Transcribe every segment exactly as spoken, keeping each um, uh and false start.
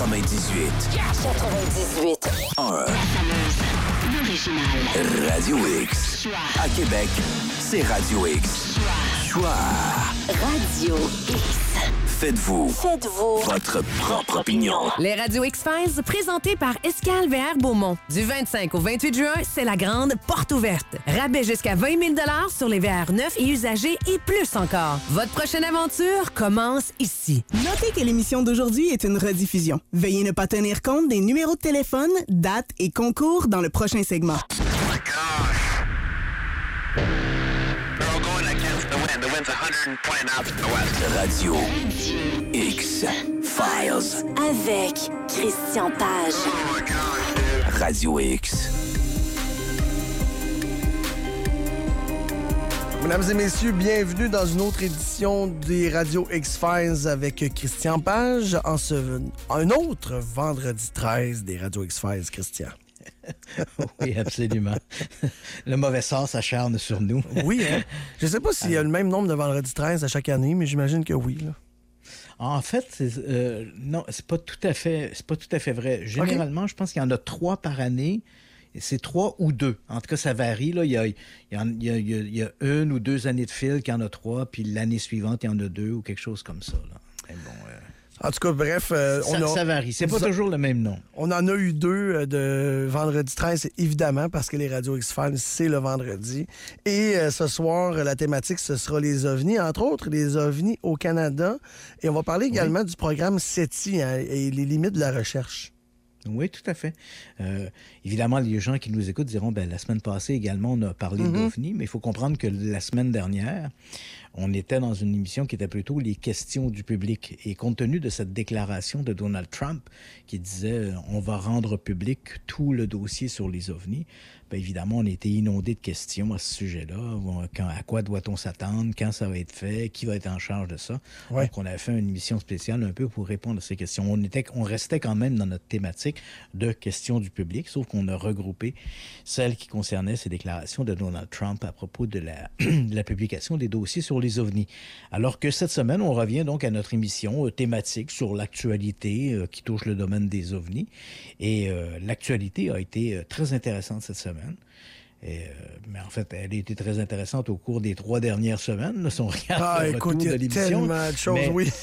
quatre-vingt-dix-huit. quatre-vingt-dix-huit. un. L'original. Radio X. À Québec, c'est Radio X. Choix. Radio X. Faites-vous. Faites-vous. Votre propre opinion. Les Radio X-Files, présentés par Escale V R Beaumont. Du vingt-cinq au vingt-huit juin, c'est la grande porte ouverte. Rabais jusqu'à vingt mille dollars sur les V R neufs et usagés et plus encore. Votre prochaine aventure commence ici. Notez que l'émission d'aujourd'hui est une rediffusion. Veuillez ne pas tenir compte des numéros de téléphone, dates et concours dans le prochain segment. Radio X Files. Avec Christian Page. Radio X. Mesdames et messieurs, bienvenue dans une autre édition des Radio X-Files avec Christian Page en ce, un autre vendredi treize des Radio X-Files, Christian. Oui, absolument. Le mauvais sort s'acharne sur nous. Oui, hein? Je ne sais pas s'il y a le même nombre de vendredi treize à chaque année, mais j'imagine que oui. Là. En fait, c'est, euh, non, c'est pas tout à fait, c'est pas tout à fait vrai. Généralement, okay. Je pense qu'il y en a trois par année. C'est trois ou deux. En tout cas, ça varie. Là. Il, y a, il, y a, il, y a, il y a une ou deux années de fil qu'il y en a trois, puis l'année suivante, il y en a deux ou quelque chose comme ça. Là. Mais bon, euh... En tout cas, bref... Euh, ça, on a, ça varie. C'est pas a, toujours le même nom. On en a eu deux euh, de vendredi treize, évidemment, parce que les Radio X-Files, c'est le vendredi. Et euh, ce soir, la thématique, ce sera les ovnis, entre autres les ovnis au Canada. Et on va parler également oui. du programme SETI hein, et les limites de la recherche. Oui, tout à fait. Euh, évidemment, les gens qui nous écoutent diront, ben la semaine passée également, on a parlé mm-hmm. d'OVNI, mais il faut comprendre que la semaine dernière, on était dans une émission qui était plutôt les questions du public. Et compte tenu de cette déclaration de Donald Trump qui disait « on va rendre public tout le dossier sur les ovnis », bien évidemment, on a été inondé de questions à ce sujet-là. Quand, à quoi doit-on s'attendre? Quand ça va être fait? Qui va être en charge de ça? Ouais. Donc, on a fait une émission spéciale un peu pour répondre à ces questions. On, était, on restait quand même dans notre thématique de questions du public, sauf qu'on a regroupé celles qui concernaient ces déclarations de Donald Trump à propos de la, de la publication des dossiers sur les ovnis. Alors que cette semaine, on revient donc à notre émission euh, thématique sur l'actualité euh, qui touche le domaine des ovnis. Et euh, l'actualité a été euh, très intéressante cette semaine. Et, euh, mais en fait, elle a été très intéressante au cours des trois dernières semaines, là, si on regarde ah, le écoute, retour de l'émission. Tellement de choses, mais, oui.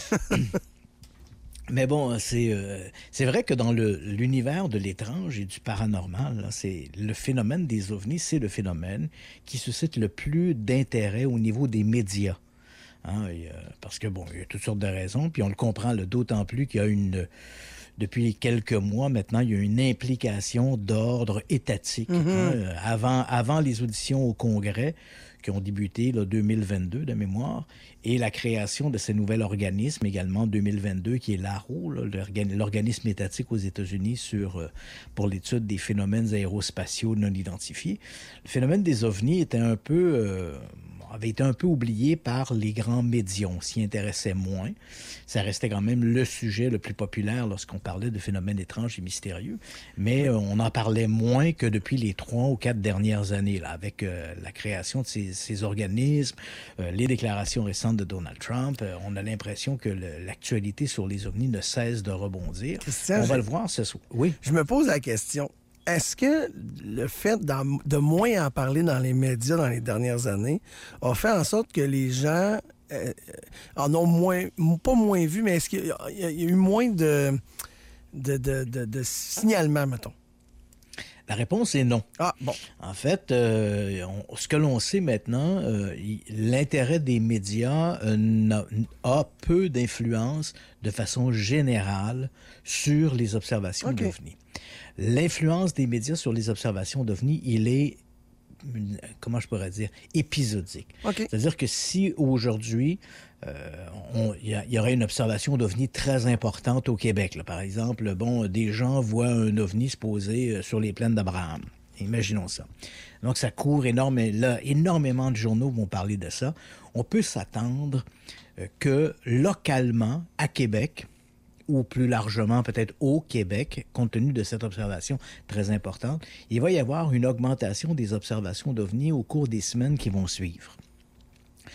mais bon, c'est, euh, c'est vrai que dans le, l'univers de l'étrange et du paranormal, là, c'est le phénomène des ovnis, c'est le phénomène qui suscite le plus d'intérêt au niveau des médias. Hein, et, euh, parce que, bon, il y a toutes sortes de raisons, puis on le comprend là, d'autant plus qu'il y a une... Depuis quelques mois, maintenant, il y a une implication d'ordre étatique. Mm-hmm. Hein, avant, avant les auditions au Congrès, qui ont débuté en deux mille vingt-deux, de mémoire, et la création de ce nouvel organisme également en deux mille vingt-deux, qui est l'A R O, là, l'organisme étatique aux États-Unis sur, euh, pour l'étude des phénomènes aérospatiaux non identifiés. Le phénomène des ovnis était un peu... Euh, avait été un peu oublié par les grands médias. On s'y intéressait moins. Ça restait quand même le sujet le plus populaire lorsqu'on parlait de phénomènes étranges et mystérieux, mais euh, on en parlait moins que depuis les trois ou quatre dernières années, là, avec euh, la création de ces, ces organismes, euh, les déclarations récentes de Donald Trump. Euh, on a l'impression que le, l'actualité sur les ovnis ne cesse de rebondir. Christian, on va le voir ce soir. Oui. Je me pose la question. Est-ce que le fait de moins en parler dans les médias dans les dernières années a fait en sorte que les gens euh, en ont moins, pas moins vu, mais est-ce qu'il y a, il y a eu moins de, de, de, de, de signalements, mettons? La réponse est non. Ah, bon. En fait, euh, on, ce que l'on sait maintenant, euh, l'intérêt des médias euh, a peu d'influence de façon générale sur les observations okay. d'OVNI. L'influence des médias sur les observations d'OVNI, il est, comment je pourrais dire, épisodique. Okay. C'est-à-dire que si aujourd'hui, euh, il y, y aurait une observation d'OVNI très importante au Québec, là, par exemple, bon, des gens voient un OVNI se poser sur les plaines d'Abraham. Imaginons ça. Donc, ça court énormément. Là, énormément de journaux vont parler de ça. On peut s'attendre euh, que localement, à Québec, ou plus largement peut-être au Québec, compte tenu de cette observation très importante, il va y avoir une augmentation des observations d'OVNI au cours des semaines qui vont suivre.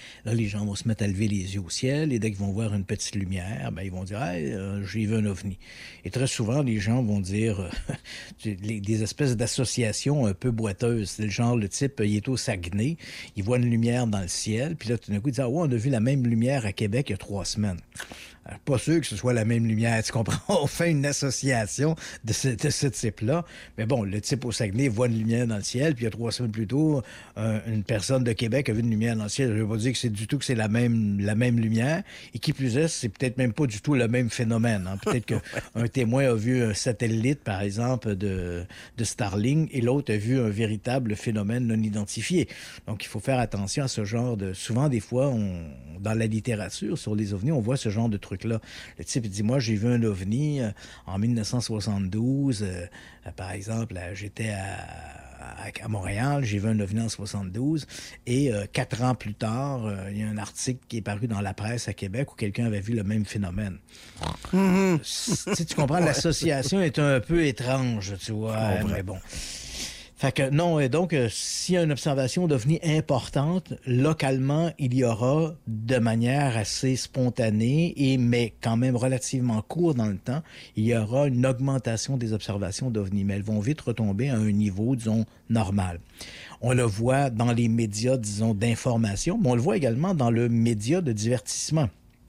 Là, les gens vont se mettre à lever les yeux au ciel et dès qu'ils vont voir une petite lumière, ben, ils vont dire hey, euh, « j'ai vu un ovni ». Et très souvent, les gens vont dire euh, des espèces d'associations un peu boiteuses. C'est le genre, le type, il est au Saguenay, il voit une lumière dans le ciel, puis là, tout d'un coup, il dit ah, « ouais, on a vu la même lumière à Québec il y a trois semaines ». Alors, pas sûr que ce soit la même lumière, tu comprends? On fait une association de ce, de ce type-là. Mais bon, le type au Saguenay voit une lumière dans le ciel, puis il y a trois semaines plus tôt, un, une personne de Québec a vu une lumière dans le ciel. Je ne veux pas dire que c'est du tout que c'est la même, la même lumière. Et qui plus est, c'est peut-être même pas du tout le même phénomène. Hein. Peut-être qu'un témoin a vu un satellite, par exemple, de, de Starlink, et l'autre a vu un véritable phénomène non identifié. Donc, il faut faire attention à ce genre de... Souvent, des fois, on, dans la littérature, sur les ovnis, on voit ce genre de trucs là. Le type il dit, moi, j'ai vu un ovni euh, en dix-neuf cent soixante-douze. Euh, euh, par exemple, là, j'étais à, à, à Montréal, j'ai vu un ovni en soixante-douze. Et euh, quatre ans plus tard, euh, il y a un article qui est paru dans la presse à Québec où quelqu'un avait vu le même phénomène. Mm-hmm. Tu, tu comprends, l'association est un peu étrange, tu vois. Oh, mais bon... Fait que non, et donc, euh, s'il y a une observation d'ovni importante, localement, il y aura, de manière assez spontanée, et mais quand même relativement court dans le temps, il y aura une augmentation des observations d'ovni, mais elles vont vite retomber à un niveau, disons, normal. On le voit dans les médias, disons, d'information, mais on le voit également dans le média de divertissement.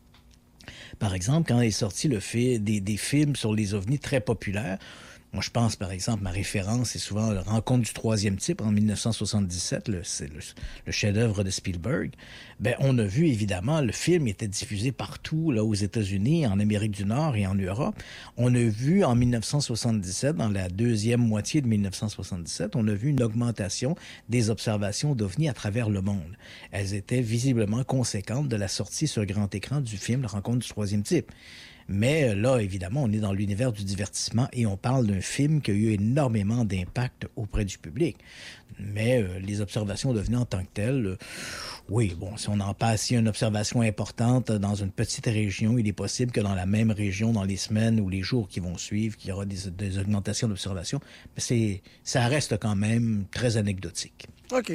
Par exemple, quand est sorti le fait des, des films sur les ovnis très populaires, moi, je pense, par exemple, ma référence, c'est souvent la Rencontre du troisième type en dix-neuf cent soixante-dix-sept, le, c'est le, le chef-d'œuvre de Spielberg. Ben, on a vu, évidemment, le film était diffusé partout, là, aux États-Unis, en Amérique du Nord et en Europe. On a vu, en dix-neuf cent soixante-dix-sept, dans la deuxième moitié de dix-neuf cent soixante-dix-sept, on a vu une augmentation des observations d'ovnis à travers le monde. Elles étaient visiblement conséquentes de la sortie sur grand écran du film La Rencontre du troisième type. Mais là, évidemment, on est dans l'univers du divertissement et on parle d'un film qui a eu énormément d'impact auprès du public. Mais euh, les observations d'ovnis en tant que telles, euh, oui, bon, si on en passe, si une observation importante dans une petite région, il est possible que dans la même région, dans les semaines ou les jours qui vont suivre, qu'il y aura des, des augmentations d'observations. Mais c'est, ça reste quand même très anecdotique. OK.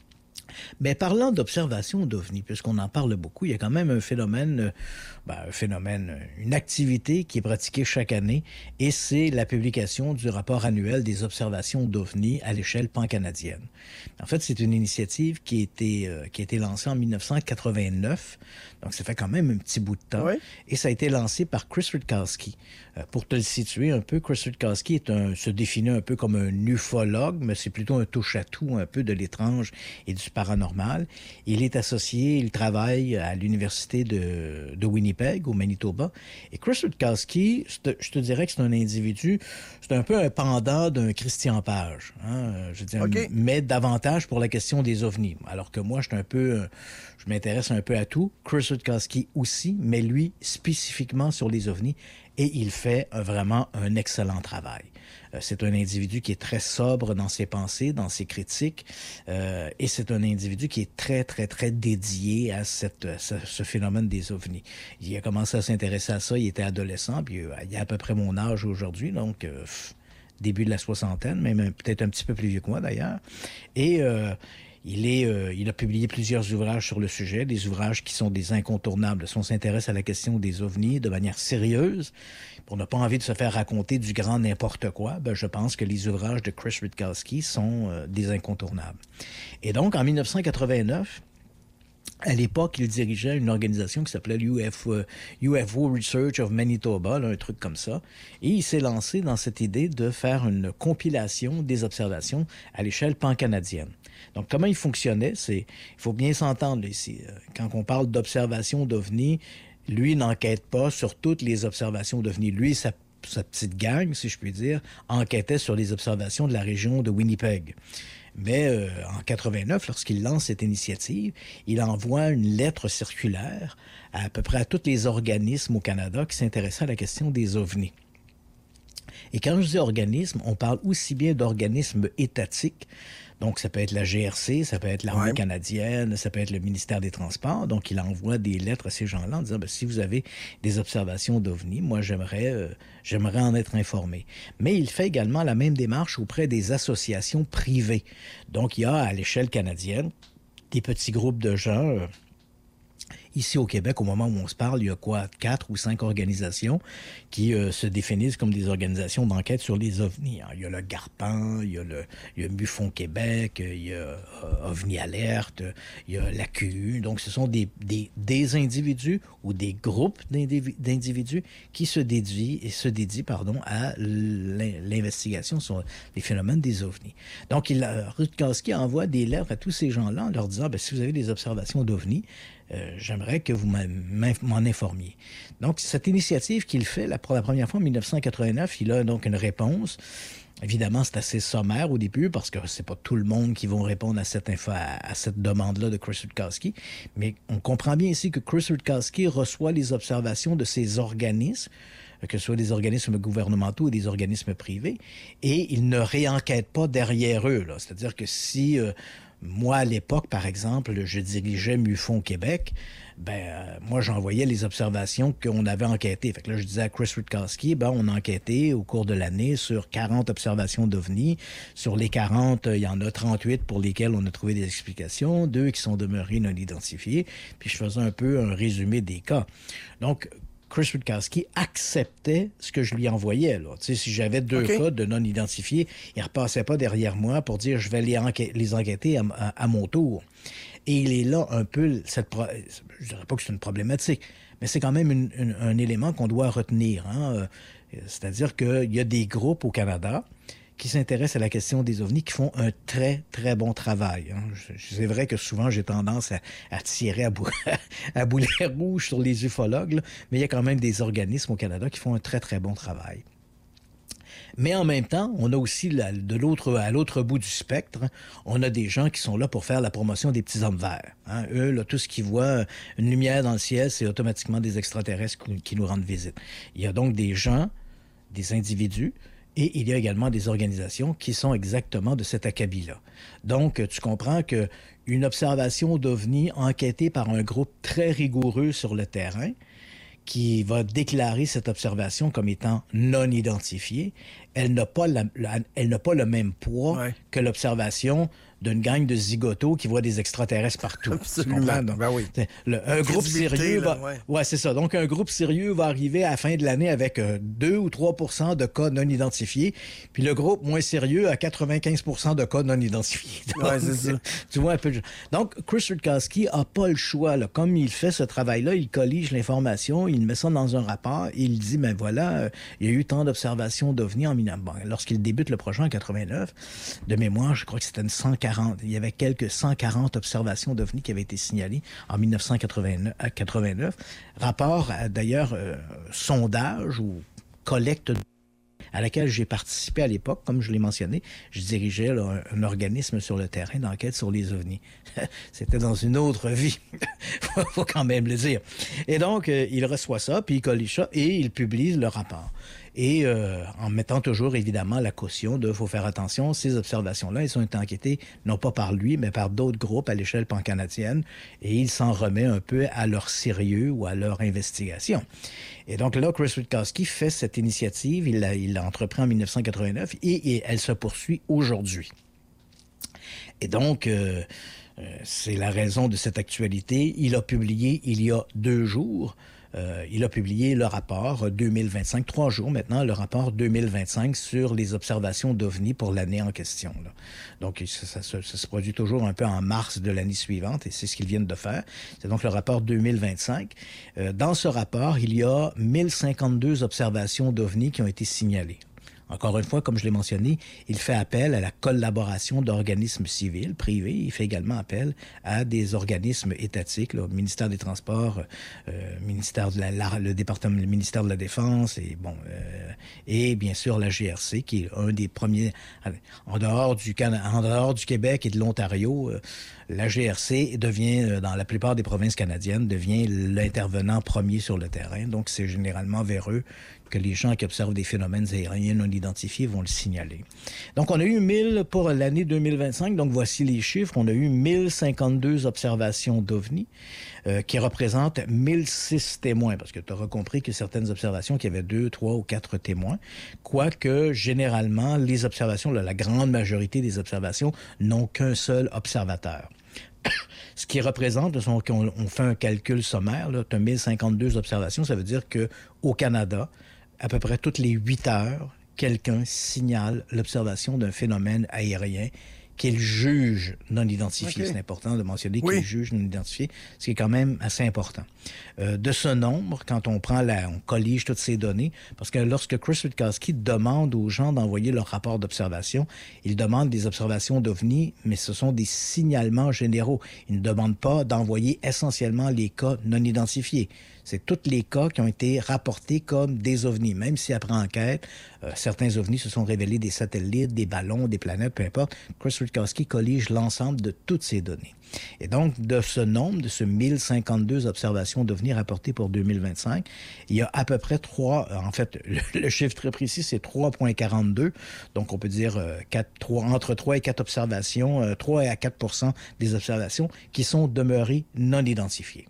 Mais parlant d'observation d'ovnis, puisqu'on en parle beaucoup, il y a quand même un phénomène, ben, un phénomène, une activité qui est pratiquée chaque année, et c'est la publication du rapport annuel des observations d'ovnis à l'échelle pan-canadienne. En fait, c'est une initiative qui a été, euh, qui a été lancée en dix-neuf cent quatre-vingt-neuf, donc ça fait quand même un petit bout de temps, oui. Et ça a été lancé par Chris Rutkowski. Euh, pour te le situer un peu, Chris Rutkowski est un, se définit un peu comme un ufologue, mais c'est plutôt un touche-à-tout un peu de l'étrange et du paranormal. Il est associé, il travaille à l'université de, de Winnipeg, au Manitoba. Et Chris Rutkowski, je te dirais que c'est un individu, c'est un peu un pendant d'un Christian Page, hein, je veux dire, okay. Mais davantage pour la question des ovnis. Alors que moi, je suis un peu, je m'intéresse un peu à tout. Chris Rutkowski aussi, mais lui, spécifiquement sur les ovnis. Et il fait euh, vraiment un excellent travail. Euh, c'est un individu qui est très sobre dans ses pensées, dans ses critiques, euh, et c'est un individu qui est très, très, très dédié à cette, ce, ce phénomène des ovnis. Il a commencé à s'intéresser à ça, il était adolescent, puis euh, il a à peu près mon âge aujourd'hui, donc euh, début de la soixantaine, même peut-être un petit peu plus vieux que moi d'ailleurs. Et... Euh, Il, est, euh, il a publié plusieurs ouvrages sur le sujet, des ouvrages qui sont des incontournables. Si on s'intéresse à la question des ovnis de manière sérieuse, pour ne pas envie de se faire raconter du grand n'importe quoi, ben je pense que les ouvrages de Chris Rutkowski sont euh, des incontournables. Et donc, en dix-neuf cent quatre-vingt-neuf, à l'époque, il dirigeait une organisation qui s'appelait l'U F O, U F O Research of Manitoba, là, un truc comme ça. Et il s'est lancé dans cette idée de faire une compilation des observations à l'échelle pan-canadienne. Donc, comment il fonctionnait? C'est, il faut bien s'entendre ici. Quand on parle d'observation d'ovnis, lui n'enquête pas sur toutes les observations d'ovnis. Lui, sa, sa petite gang, si je puis dire, enquêtait sur les observations de la région de Winnipeg. Mais euh, en quatre-vingt-neuf, lorsqu'il lance cette initiative, il envoie une lettre circulaire à, à peu près à tous les organismes au Canada qui s'intéressaient à la question des ovnis. Et quand je dis organismes, on parle aussi bien d'organismes étatiques. Donc, ça peut être la G R C, ça peut être l'Armée ouais. canadienne, ça peut être le ministère des Transports. Donc, il envoie des lettres à ces gens-là en disant, ben, si vous avez des observations d'ovnis, moi, j'aimerais, euh, j'aimerais en être informé. Mais il fait également la même démarche auprès des associations privées. Donc, il y a à l'échelle canadienne des petits groupes de gens... Euh, ici au Québec, au moment où on se parle, il y a quoi, quatre ou cinq organisations qui euh, se définissent comme des organisations d'enquête sur les ovnis. Il y a le GARPAN, il y a le il y a MUFON Québec, il y a euh, OVNI Alerte, il y a l'A Q U. Donc, ce sont des, des, des individus ou des groupes d'individus qui se dédient, et se dédient pardon, à l'investigation sur les phénomènes des ovnis. Donc, il, Rutkowski envoie des lettres à tous ces gens-là en leur disant, bien, si vous avez des observations d'ovnis, euh, j'aimerais que vous m'en informiez. Donc, cette initiative qu'il fait la, pour la première fois en dix-neuf cent quatre-vingt-neuf, il a donc une réponse. Évidemment, c'est assez sommaire au début parce que c'est pas tout le monde qui va répondre à cette, info, à, à cette demande-là de Chris Rutkowski. Mais on comprend bien ici que Chris Rutkowski reçoit les observations de ces organismes, que ce soit des organismes gouvernementaux ou des organismes privés, et il ne réenquête pas derrière eux. Là. C'est-à-dire que si... Euh, moi, à l'époque, par exemple, je dirigeais MUFON Québec, ben, euh, moi, j'envoyais les observations qu'on avait enquêtées. Fait que là, je disais à Chris Rutkowski, ben, on a enquêté au cours de l'année sur quarante observations d'ovnis. Sur les quarante, il y en a trente-huit pour lesquelles on a trouvé des explications, deux qui sont demeurées non identifiées. Puis je faisais un peu un résumé des cas. Donc, Chris Rutkowski acceptait ce que je lui envoyais. Là. Tu sais, si j'avais deux okay. cas de non-identifiés, il ne repassait pas derrière moi pour dire « je vais les, enquê- les enquêter à, à, à mon tour ». Et il est là un peu, cette pro- je ne dirais pas que c'est une problématique, mais c'est quand même une, une, un élément qu'on doit retenir. Hein? C'est-à-dire qu'il y a des groupes au Canada qui s'intéressent à la question des ovnis, qui font un très, très bon travail. Hein. C'est vrai que souvent, j'ai tendance à, à tirer à, bou- à boulet rouge sur les ufologues, là, mais il y a quand même des organismes au Canada qui font un très, très bon travail. Mais en même temps, on a aussi, la, de l'autre, à l'autre bout du spectre, on a des gens qui sont là pour faire la promotion des petits hommes verts. Hein. Eux, là, tout ce qu'ils voient, une lumière dans le ciel, c'est automatiquement des extraterrestres qui nous rendent visite. Il y a donc des gens, des individus, et il y a également des organisations qui sont exactement de cet acabit-là. Donc, tu comprends qu'une observation d'OVNI enquêtée par un groupe très rigoureux sur le terrain, qui va déclarer cette observation comme étant non identifiée, elle n'a pas, la, la, elle n'a pas le même poids ouais. que l'observation d'une gang de zigotos qui voit des extraterrestres partout. Absolument. Ben oui. Le, un groupe sérieux va... ouais. ouais, c'est ça. Donc, un groupe sérieux va arriver à la fin de l'année avec euh, deux ou trois pour cent de cas non identifiés, puis le groupe moins sérieux a quatre-vingt-quinze pour cent de cas non identifiés. Donc, ouais, c'est ça. Tu vois un peu... Donc, Chris Rutkowski n'a pas le choix. Là. Comme il fait ce travail-là, il collige l'information, il met ça dans un rapport, et il dit, ben voilà, euh, il y a eu tant d'observations d'OVNI en bon, lorsqu'il débute le projet en quatre-vingt-neuf, de mémoire, je crois que c'était une cent quarante. Il y avait quelques cent quarante observations d'OVNI qui avaient été signalées en dix-neuf cent quatre-vingt-neuf. Rapport, à, d'ailleurs, euh, sondage ou collecte à laquelle j'ai participé à l'époque, comme je l'ai mentionné. Je dirigeais là, un, un organisme sur le terrain d'enquête sur les ovnis. C'était dans une autre vie. faut, faut quand même le dire. Et donc, euh, il reçoit ça, puis il collige ça, et il publie le rapport. Et euh, en mettant toujours, évidemment, la caution de « faut faire attention », ces observations-là, elles ont été enquêtées non pas par lui, mais par d'autres groupes à l'échelle pan-canadienne, et il s'en remet un peu à leur sérieux ou à leur investigation. Et donc là, Chris Rutkowski fait cette initiative, il l'a, il l'a entrepris en dix-neuf cent quatre-vingt-neuf, et, et elle se poursuit aujourd'hui. Et donc... Euh, Euh, c'est la raison de cette actualité. Il a publié, il y a deux jours, euh, il a publié le rapport deux mille vingt-cinq, trois jours maintenant, le rapport deux mille vingt-cinq sur les observations d'OVNI pour l'année en question. Là. Donc, ça, ça, ça, ça se produit toujours un peu en mars de l'année suivante, et c'est ce qu'ils viennent de faire. C'est donc le rapport deux mille vingt-cinq. Euh, dans ce rapport, il y a mille cinquante-deux observations d'OVNI qui ont été signalées. Encore une fois, comme je l'ai mentionné, il fait appel à la collaboration d'organismes civils, privés. Il fait également appel à des organismes étatiques, le ministère des Transports, euh, ministère de la, la, le département, le ministère de la Défense, et bon, euh, et bien sûr la G R C, qui est un des premiers en dehors du Canada, en dehors du Québec et de l'Ontario. Euh, la G R C devient, dans la plupart des provinces canadiennes, devient l'intervenant premier sur le terrain. Donc, c'est généralement vers eux que les gens qui observent des phénomènes aériens non identifiés vont le signaler. Donc, on a eu mille pour l'année deux mille vingt-cinq. Donc, voici les chiffres. On a eu mille cinquante-deux observations d'OVNI euh, qui représentent mille six témoins. Parce que tu auras compris que certaines observations, qu'il y avait deux, trois ou quatre témoins. Quoique, généralement, les observations, là, la grande majorité des observations n'ont qu'un seul observateur. Ce qui représente, on, on fait un calcul sommaire, tu as mille cinquante-deux observations, ça veut dire qu'au Canada, à peu près toutes les huit heures, quelqu'un signale l'observation d'un phénomène aérien qu'il juge non identifié. Okay. C'est important de mentionner oui. qu'il juge non identifié, ce qui est quand même assez important. Euh, de ce nombre, quand on prend la, on collige toutes ces données, parce que lorsque Chris Witkowski demande aux gens d'envoyer leur rapport d'observation, il demande des observations d'OVNI, mais ce sont des signalements généraux. Il ne demande pas d'envoyer essentiellement les cas non identifiés. C'est tous les cas qui ont été rapportés comme des ovnis, même si après enquête, euh, certains ovnis se sont révélés des satellites, des ballons, des planètes, peu importe. Chris Witkowski collige l'ensemble de toutes ces données. Et donc, de ce nombre, de ce mille cinquante-deux observations d'ovnis rapportées pour deux mille vingt-cinq, il y a à peu près trois, en fait, le, le chiffre très précis, c'est trois virgule quarante-deux. Donc, on peut dire euh, quatre, trois, entre trois et quatre observations, euh, trois à quatre pour cent des observations qui sont demeurées non identifiées.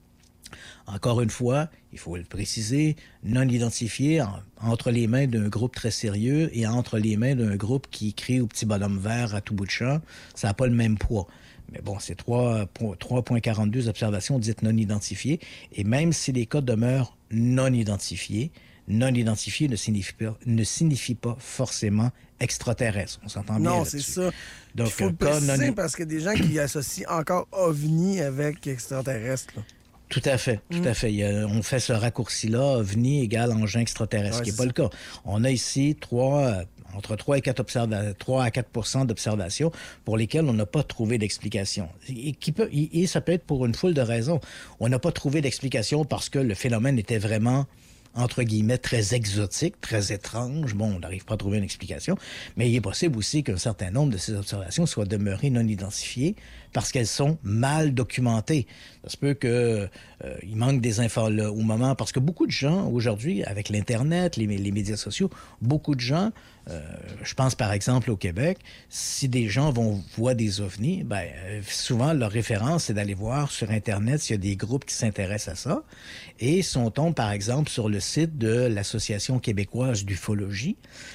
Encore une fois, il faut le préciser, non identifié en, entre les mains d'un groupe très sérieux et entre les mains d'un groupe qui crie au petit bonhomme vert à tout bout de champ, ça n'a pas le même poids. Mais bon, c'est trois virgule quarante-deux observations dites non identifiées. Et même si les cas demeurent non identifiés, non identifié ne signifie pas, ne signifie pas forcément extraterrestre. On s'entend bien Non, là-dessus. c'est ça. Donc, il faut le préciser non... parce qu'il y a des gens qui associent encore ovni avec extraterrestre. Là. Tout à fait, tout mmh. à fait. Il y a, on fait ce raccourci-là, ovni égale engin extraterrestre, ouais, ce qui n'est pas ça. Le cas. On a ici trois, entre trois et quatre observa- trois à quatre pour cent d'observations pour lesquelles on n'a pas trouvé d'explication. Et, qui peut, et ça peut être pour une foule de raisons. On n'a pas trouvé d'explication parce que le phénomène était vraiment, entre guillemets, très exotique, très étrange. Bon, on n'arrive pas à trouver une explication, mais il est possible aussi qu'un certain nombre de ces observations soient demeurées non identifiées parce qu'elles sont mal documentées. Ça se peut qu'il euh, manque des infos là, au moment, parce que beaucoup de gens, aujourd'hui, avec l'Internet, les, les médias sociaux, beaucoup de gens, euh, je pense par exemple au Québec, si des gens vont voir des ovnis, ben, euh, souvent leur référence, c'est d'aller voir sur Internet s'il y a des groupes qui s'intéressent à ça. Et si on tombe par exemple sur le site de l'Association québécoise d'ufologie,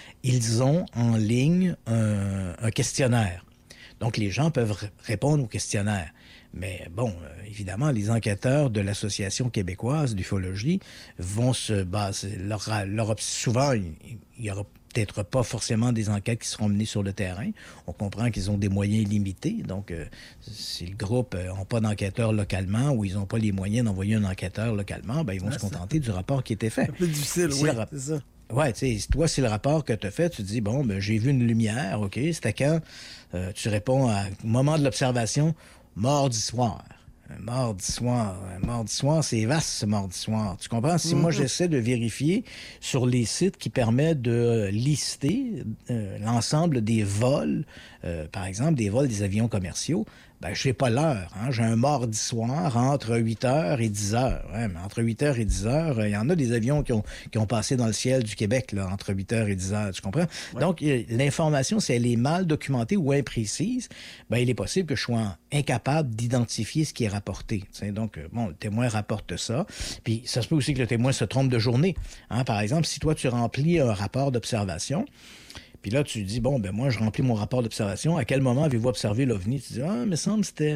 ils ont en ligne un, un questionnaire. Donc, les gens peuvent r- répondre au questionnaire. Mais bon, euh, évidemment, les enquêteurs de l'Association québécoise d'ufologie vont se baser... Leur, leur, souvent, il n'y aura peut-être pas forcément des enquêtes qui seront menées sur le terrain. On comprend qu'ils ont des moyens limités. Donc, euh, si le groupe n'a euh, pas d'enquêteurs localement ou ils n'ont pas les moyens d'envoyer un enquêteur localement, ben, ils vont ah, se contenter ça. du rapport qui était fait. C'est un peu difficile, si oui, rap- c'est ça. Oui, tu sais, toi, c'est le rapport que tu as fait, tu te dis, bon, ben, j'ai vu une lumière, OK, c'était quand? Euh, tu réponds à, au moment de l'observation, mardi soir. Un mardi soir. Un mardi soir, c'est vaste, ce mardi soir. Tu comprends? Si mm-hmm. moi, j'essaie de vérifier sur les sites qui permettent de lister euh, l'ensemble des vols, euh, par exemple, des vols des avions commerciaux, ben, je n'ai pas l'heure. Hein? J'ai un mardi soir entre huit heures et dix heures. Ouais, mais entre huit heures et dix heures, il euh, y en a des avions qui ont, qui ont passé dans le ciel du Québec là, entre huit heures et dix heures. Tu comprends? Ouais. Donc, l'information, si elle est mal documentée ou imprécise, ben, il est possible que je sois incapable d'identifier ce qui est rapporté. T'sais? Donc, bon, le témoin rapporte ça. Puis, ça se peut aussi que le témoin se trompe de journée. Hein? Par exemple, si toi, tu remplis un rapport d'observation, puis là, tu dis, bon, ben moi, je remplis mon rapport d'observation. À quel moment avez-vous observé l'OVNI? Tu dis, ah, il me semble que c'était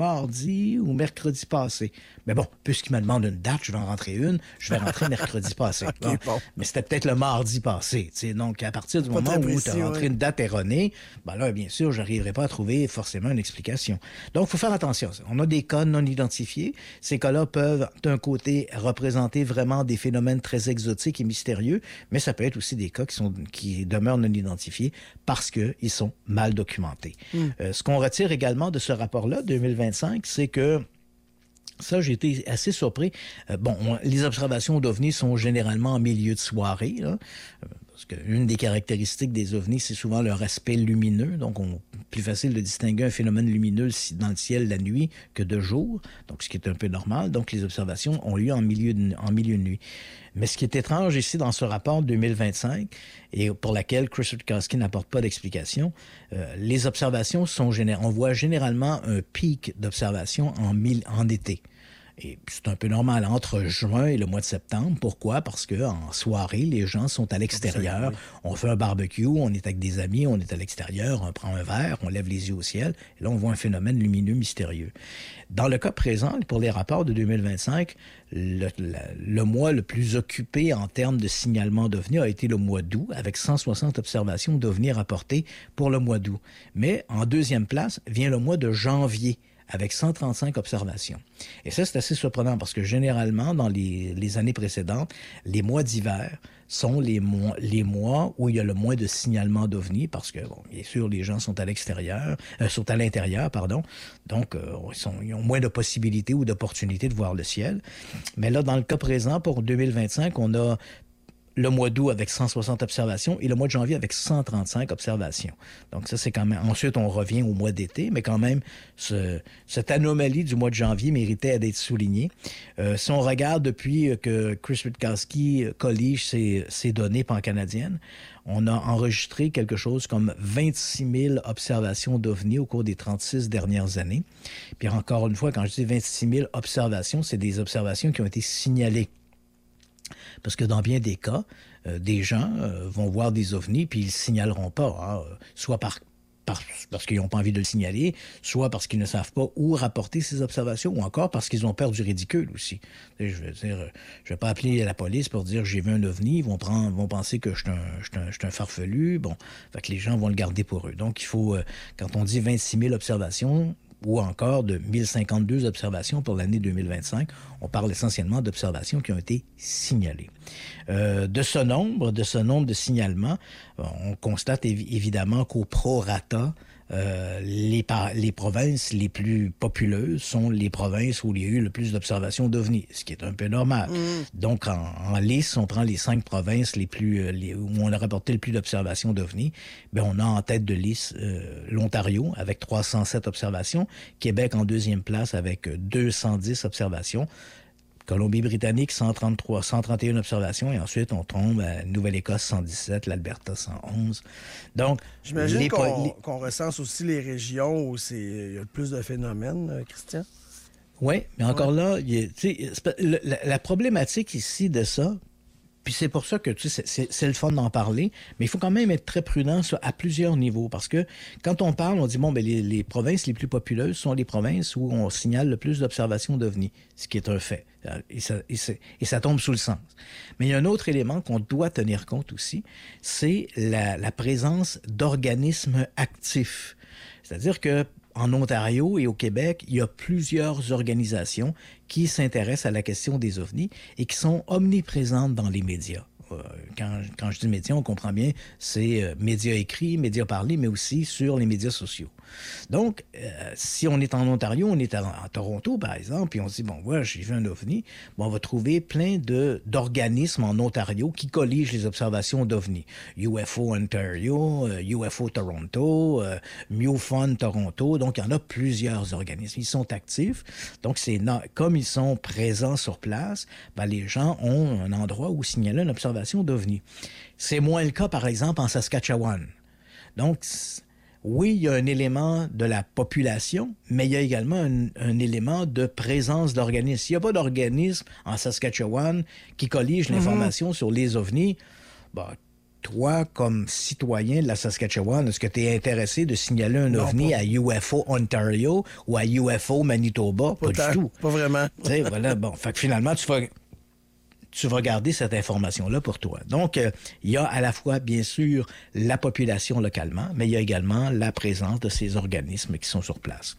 mardi ou mercredi passé. Mais bon, puisqu'il me demande une date, je vais en rentrer une, je vais rentrer mercredi passé. Okay, bon. Bon. Mais c'était peut-être le mardi passé. T'sais. Donc, à partir du pas moment où tu as rentré ouais. une date erronée, ben là, bien sûr, je n'arriverai pas à trouver forcément une explication. Donc, il faut faire attention. On a des cas non identifiés. Ces cas-là peuvent, d'un côté, représenter vraiment des phénomènes très exotiques et mystérieux, mais ça peut être aussi des cas qui, sont, qui demeurent non identifiés. identifiés parce qu'ils sont mal documentés. Mm. Euh, ce qu'on retire également de ce rapport-là, deux mille vingt-cinq, c'est que ça, j'ai été assez surpris. Euh, bon, on, les observations d'OVNI sont généralement en milieu de soirée, là, parce qu'une des caractéristiques des OVNI, c'est souvent leur aspect lumineux. Donc, on plus facile de distinguer un phénomène lumineux dans le ciel la nuit que de jour, donc ce qui est un peu normal. Donc, les observations ont lieu en milieu de, en milieu de nuit. Mais ce qui est étrange ici dans ce rapport deux mille vingt-cinq, et pour laquelle Chris Witkowski n'apporte pas d'explication, euh, les observations sont généralement... On voit généralement un pic d'observation en, mille, en été. Et c'est un peu normal entre juin et le mois de septembre. Pourquoi? Parce qu'en soirée, les gens sont à l'extérieur. On fait un barbecue, on est avec des amis, on est à l'extérieur, on prend un verre, on lève les yeux au ciel. Et là, on voit un phénomène lumineux mystérieux. Dans le cas présent, pour les rapports de deux mille vingt-cinq, le, le, le mois le plus occupé en termes de signalement d'OVNI a été le mois d'août, avec cent soixante observations d'OVNI rapportées pour le mois d'août. Mais en deuxième place vient le mois de janvier, avec cent trente-cinq observations. Et ça, c'est assez surprenant parce que généralement, dans les, les années précédentes, les mois d'hiver sont les mois, les mois où il y a le moins de signalement d'OVNI parce que, bon, bien sûr, les gens sont à l'extérieur, euh, sont à l'intérieur, pardon. Donc, euh, ils, sont, ils ont moins de possibilités ou d'opportunités de voir le ciel. Mais là, dans le cas présent, pour deux mille vingt-cinq, on a le mois d'août avec cent soixante observations et le mois de janvier avec cent trente-cinq observations. Donc ça, c'est quand même... Ensuite, on revient au mois d'été, mais quand même, ce, cette anomalie du mois de janvier méritait d'être soulignée. Euh, si on regarde depuis que Chris Witkowski collige ses, ses données pan-canadiennes, on a enregistré quelque chose comme vingt-six mille observations d'OVNI au cours des trente-six dernières années. Puis encore une fois, quand je dis vingt-six mille observations, c'est des observations qui ont été signalées. Parce que dans bien des cas, euh, des gens euh, vont voir des ovnis puis ils ne signaleront pas, hein, soit par, par, parce qu'ils n'ont pas envie de le signaler, soit parce qu'ils ne savent pas où rapporter ces observations, ou encore parce qu'ils ont peur du ridicule aussi. Je veux dire, je vais pas appeler la police pour dire j'ai vu un ovni, ils vont, prendre, vont penser que je suis un, je suis un, je suis un farfelu, bon, fait que les gens vont le garder pour eux. Donc il faut, euh, quand on dit vingt-six mille observations, ou encore de mille cinquante-deux observations pour l'année deux mille vingt-cinq. On parle essentiellement d'observations qui ont été signalées. Euh, de ce nombre, de ce nombre de signalements, on constate évi- évidemment qu'au prorata, Euh, les, par- les provinces les plus populeuses sont les provinces où il y a eu le plus d'observations d'OVNI, ce qui est un peu normal. Mm. Donc, en, en liste, on prend les cinq provinces les plus, les, où on a rapporté le plus d'observations d'OVNI. Bien, on a en tête de liste euh, l'Ontario avec trois cent sept observations, Québec en deuxième place avec deux cent dix observations, Colombie-Britannique, cent trente-trois, cent trente et un observations, et ensuite on tombe à Nouvelle-Écosse, cent dix-sept, l'Alberta, cent onze. Donc, j'imagine les... qu'on, les... qu'on recense aussi les régions où c'est, il y a le plus de phénomènes, euh, Christian. Oui, mais encore ouais. là, il y a, c'est pas, le, la, la problématique ici de ça, puis c'est pour ça que tu sais, c'est, c'est, c'est le fun d'en parler, mais il faut quand même être très prudent sur, à plusieurs niveaux, parce que quand on parle, on dit, bon, ben les, les provinces les plus populeuses sont les provinces où on signale le plus d'observations d'OVNI, ce qui est un fait, et ça, et, et ça tombe sous le sens. Mais il y a un autre élément qu'on doit tenir compte aussi, c'est la, la présence d'organismes actifs. C'est-à-dire que en Ontario et au Québec, il y a plusieurs organisations qui s'intéressent à la question des ovnis et qui sont omniprésentes dans les médias. Quand, quand je dis médias, on comprend bien, c'est euh, médias écrits, médias parlés, mais aussi sur les médias sociaux. Donc, euh, si on est en Ontario, on est à, à Toronto, par exemple, puis on se dit, bon, voilà, j'ai vu un ovni, bon, on va trouver plein de, d'organismes en Ontario qui colligent les observations d'ovnis. U F O Ontario, euh, U F O Toronto, euh, MUFON Toronto, donc il y en a plusieurs organismes. Ils sont actifs, donc c'est comme ils sont présents sur place, ben, les gens ont un endroit où signaler une observation d'OVNI. C'est moins le cas, par exemple, en Saskatchewan. Donc, oui, il y a un élément de la population, mais il y a également un, un élément de présence d'organismes. S'il n'y a pas d'organisme en Saskatchewan qui collige l'information mm-hmm. sur les ovnis, bah, toi, comme citoyen de la Saskatchewan, est-ce que tu es intéressé de signaler un non, ovni pas. à U F O Ontario ou à U F O Manitoba? Pas, pas du tout. Pas vraiment. Tu sais, voilà, bon. Fait que finalement, tu vas... tu vas garder cette information-là pour toi. Donc, euh, il y a à la fois, bien sûr, la population localement, mais il y a également la présence de ces organismes qui sont sur place.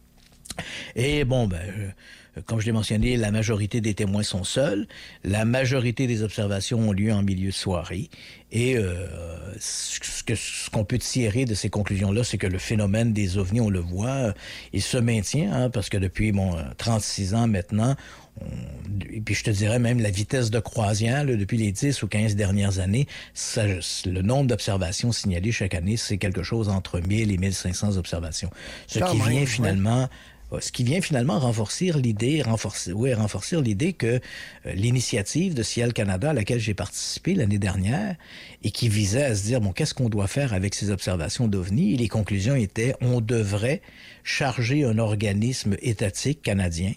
Et bon, ben, euh, comme je l'ai mentionné, la majorité des témoins sont seuls. La majorité des observations ont lieu en milieu de soirée. Et euh, ce, que, ce qu'on peut tirer de ces conclusions-là, c'est que le phénomène des ovnis, on le voit, il se maintient, hein, parce que depuis bon, trente-six ans maintenant, on, et puis je te dirais même la vitesse de croisière, là, depuis les dix ou quinze dernières années, ça, le nombre d'observations signalées chaque année, c'est quelque chose entre mille et mille cinq cents observations. Ce Quand qui même, vient finalement... Ouais. Ce qui vient finalement renforcer l'idée, renforcer, oui, renforcer l'idée que euh, l'initiative de Ciel Canada à laquelle j'ai participé l'année dernière et qui visait à se dire, bon, qu'est-ce qu'on doit faire avec ces observations d'OVNI? Et les conclusions étaient, on devrait charger un organisme étatique canadien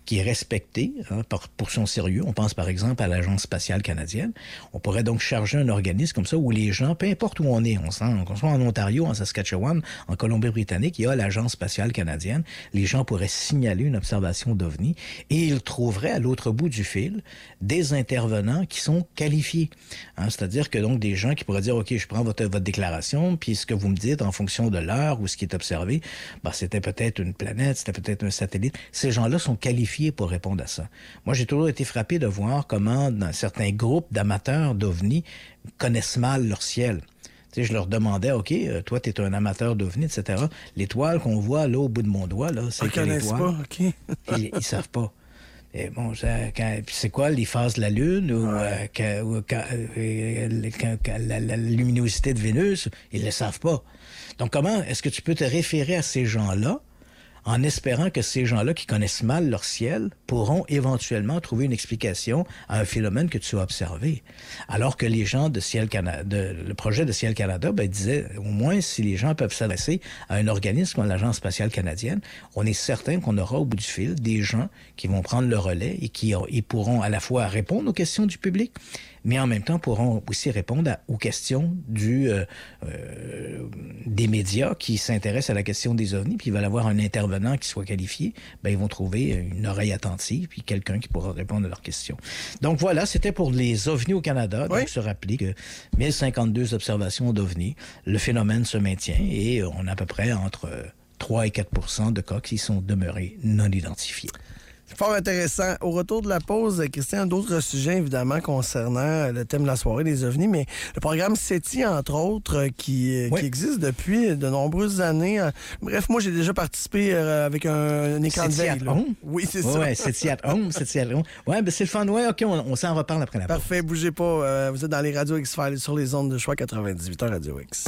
qui est respecté hein, pour, pour son sérieux. On pense par exemple à l'Agence spatiale canadienne. On pourrait donc charger un organisme comme ça où les gens, peu importe où on est, on sent, qu'on soit en Ontario, en Saskatchewan, en Colombie-Britannique, il y a l'Agence spatiale canadienne. Les gens pourraient signaler une observation d'OVNI et ils trouveraient à l'autre bout du fil des intervenants qui sont qualifiés. Hein, c'est-à-dire que donc des gens qui pourraient dire, OK, je prends votre, votre déclaration, puis ce que vous me dites en fonction de l'heure ou ce qui est observé, ben, c'était peut-être une planète, c'était peut-être un satellite. Ces gens-là sont qualifiés pour répondre à ça. Moi, j'ai toujours été frappé de voir comment dans certains groupes d'amateurs d'OVNI connaissent mal leur ciel. Tu sais, je leur demandais, OK, euh, toi, tu es un amateur d'OVNI, et cetera. L'étoile qu'on voit là au bout de mon doigt, là, c'est Ils quelle connaissent étoile? pas, OK. ils, ils savent pas. Et bon, ça, quand, puis c'est quoi les phases de la Lune ou, Ouais. euh, quand, ou quand, euh, quand- quand la, la luminosité de Vénus? Ils le savent pas. Donc, comment est-ce que tu peux te référer à ces gens-là en espérant que ces gens-là qui connaissent mal leur ciel pourront éventuellement trouver une explication à un phénomène que tu as observé. Alors que les gens de Ciel Canada, de, le projet de Ciel Canada, ben, disaient, au moins, si les gens peuvent s'adresser à un organisme comme l'Agence spatiale canadienne, on est certain qu'on aura au bout du fil des gens qui vont prendre le relais et qui ils pourront à la fois répondre aux questions du public, mais en même temps pourront aussi répondre à, aux questions du, euh, euh, des médias qui s'intéressent à la question des ovnis, puis ils veulent avoir un intervenant qui soit qualifié, ben ils vont trouver une oreille attentive, puis quelqu'un qui pourra répondre à leurs questions. Donc voilà, c'était pour les ovnis au Canada. Oui. Donc se rappeler que mille cinquante-deux observations d'ovnis, le phénomène se maintient et on a à peu près entre trois et quatre pour cent de cas qui sont demeurés non identifiés. C'est fort intéressant. Au retour de la pause, Christian, d'autres sujets, évidemment, concernant le thème de la soirée des ovnis, mais le programme SETI, entre autres, qui, Oui. qui existe depuis de nombreuses années. Bref, moi, j'ai déjà participé avec un, un écran de SETI veille. at là. home? Oui, c'est Ouais, ça. ouais, SETI at home, SETI at home. Ouais, ben c'est le fun. Ouais, OK, on, on s'en reparle après la pause. Parfait, bougez pas. Euh, vous êtes dans les radios X-Files sur les ondes de choix quatre-vingt-dix-huit heures Radio X.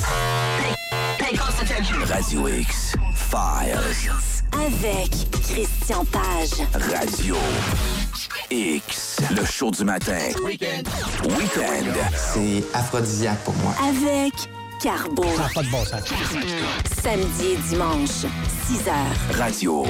Radio X Files. Avec Christian Page. Radio X. Le show du matin. Weekend. Weekend. C'est aphrodisiaque pour moi. Avec Carbo. Ça n'a pas de bon sens. Samedi et dimanche, six heures. Radio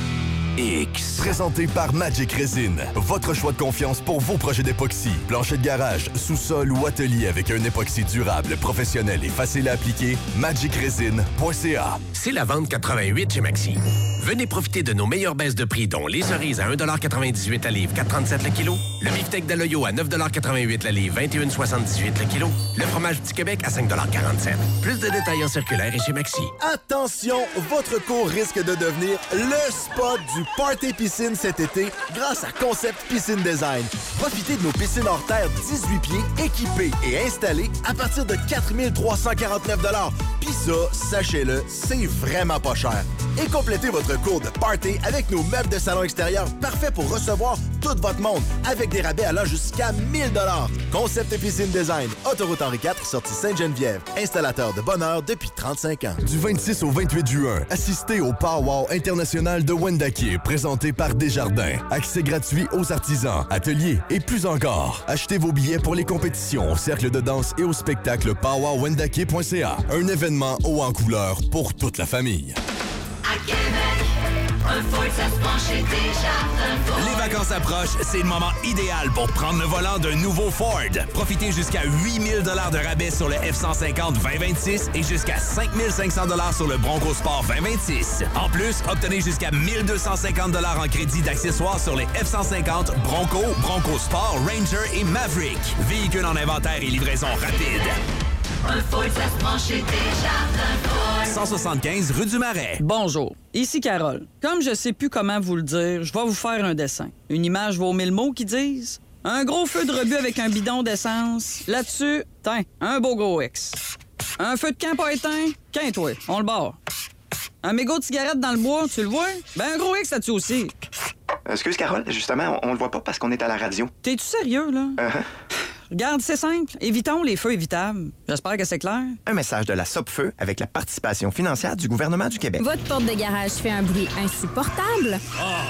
X. Présenté par Magic Resin. Votre choix de confiance pour vos projets d'époxy. Plancher de garage, sous-sol ou atelier avec un époxy durable, professionnel et facile à appliquer. magic resin point c a. C'est la vente quatre-vingt-huit chez Maxi. Venez profiter de nos meilleures baisses de prix, dont les cerises à un dollar quatre-vingt-dix-huit la livre, quatre trente-sept le kilo. Le beefsteak d'Aloyo à neuf dollars quatre-vingt-huit la livre, vingt et un soixante-dix-huit le kilo. Le fromage Petit Québec à cinq dollars quarante-sept. Plus de détails en circulaire et chez Maxi. Attention, votre cours risque de devenir le spot du Party Piscine cet été grâce à Concept Piscine Design. Profitez de nos piscines hors terre dix-huit pieds, équipées et installées à partir de quatre mille trois cent quarante-neuf dollars. Puis ça, sachez-le, c'est vraiment pas cher. Et complétez votre cours de party avec nos meubles de salon extérieur parfaits pour recevoir tout votre monde avec des rabais allant jusqu'à mille dollars. Concept Piscine Design, Autoroute Henri quatre, sortie Sainte-Geneviève. Installateur de bonheur depuis trente-cinq ans. Du vingt-six au vingt-huit juin, assistez au Pow-Wow international de Wendake, présenté par Desjardins. Accès gratuit aux artisans, ateliers et plus encore. Achetez vos billets pour les compétitions au cercle de danse et au spectacle pow wow wendake point c a. Un événement haut en couleur pour toute la famille. À Québec, un Ford, ça se penche et déjà un Ford. Les vacances approchent, c'est le moment idéal pour prendre le volant d'un nouveau Ford. Profitez jusqu'à huit mille dollars de rabais sur le F cent cinquante vingt vingt-six et jusqu'à cinq mille cinq cents dollars sur le Bronco Sport vingt vingt-six. En plus, obtenez jusqu'à mille deux cent cinquante dollars en crédit d'accessoires sur les F cent cinquante, Bronco, Bronco Sport, Ranger et Maverick. Véhicules en inventaire et livraison rapide. Un Ford, ça se penche et déjà un Ford. cent soixante-quinze rue du Marais. Bonjour, ici Carole. Comme je sais plus comment vous le dire, je vais vous faire un dessin. Une image vaut mille mots qui disent un gros feu de rebut avec un bidon d'essence. Là-dessus, tiens, un beau gros X. Un feu de camp pas éteint, qu'un-toi, on le barre. Un mégot de cigarette dans le bois, tu le vois? Ben un gros X là-dessus aussi. Excuse, Carole, justement, on, on le voit pas parce qu'on est à la radio. T'es-tu sérieux, là? Uh-huh. Regarde, c'est simple. Évitons les feux évitables. J'espère que c'est clair. Un message de la Sopfeu avec la participation financière du gouvernement du Québec. Votre porte de garage fait un bruit insupportable?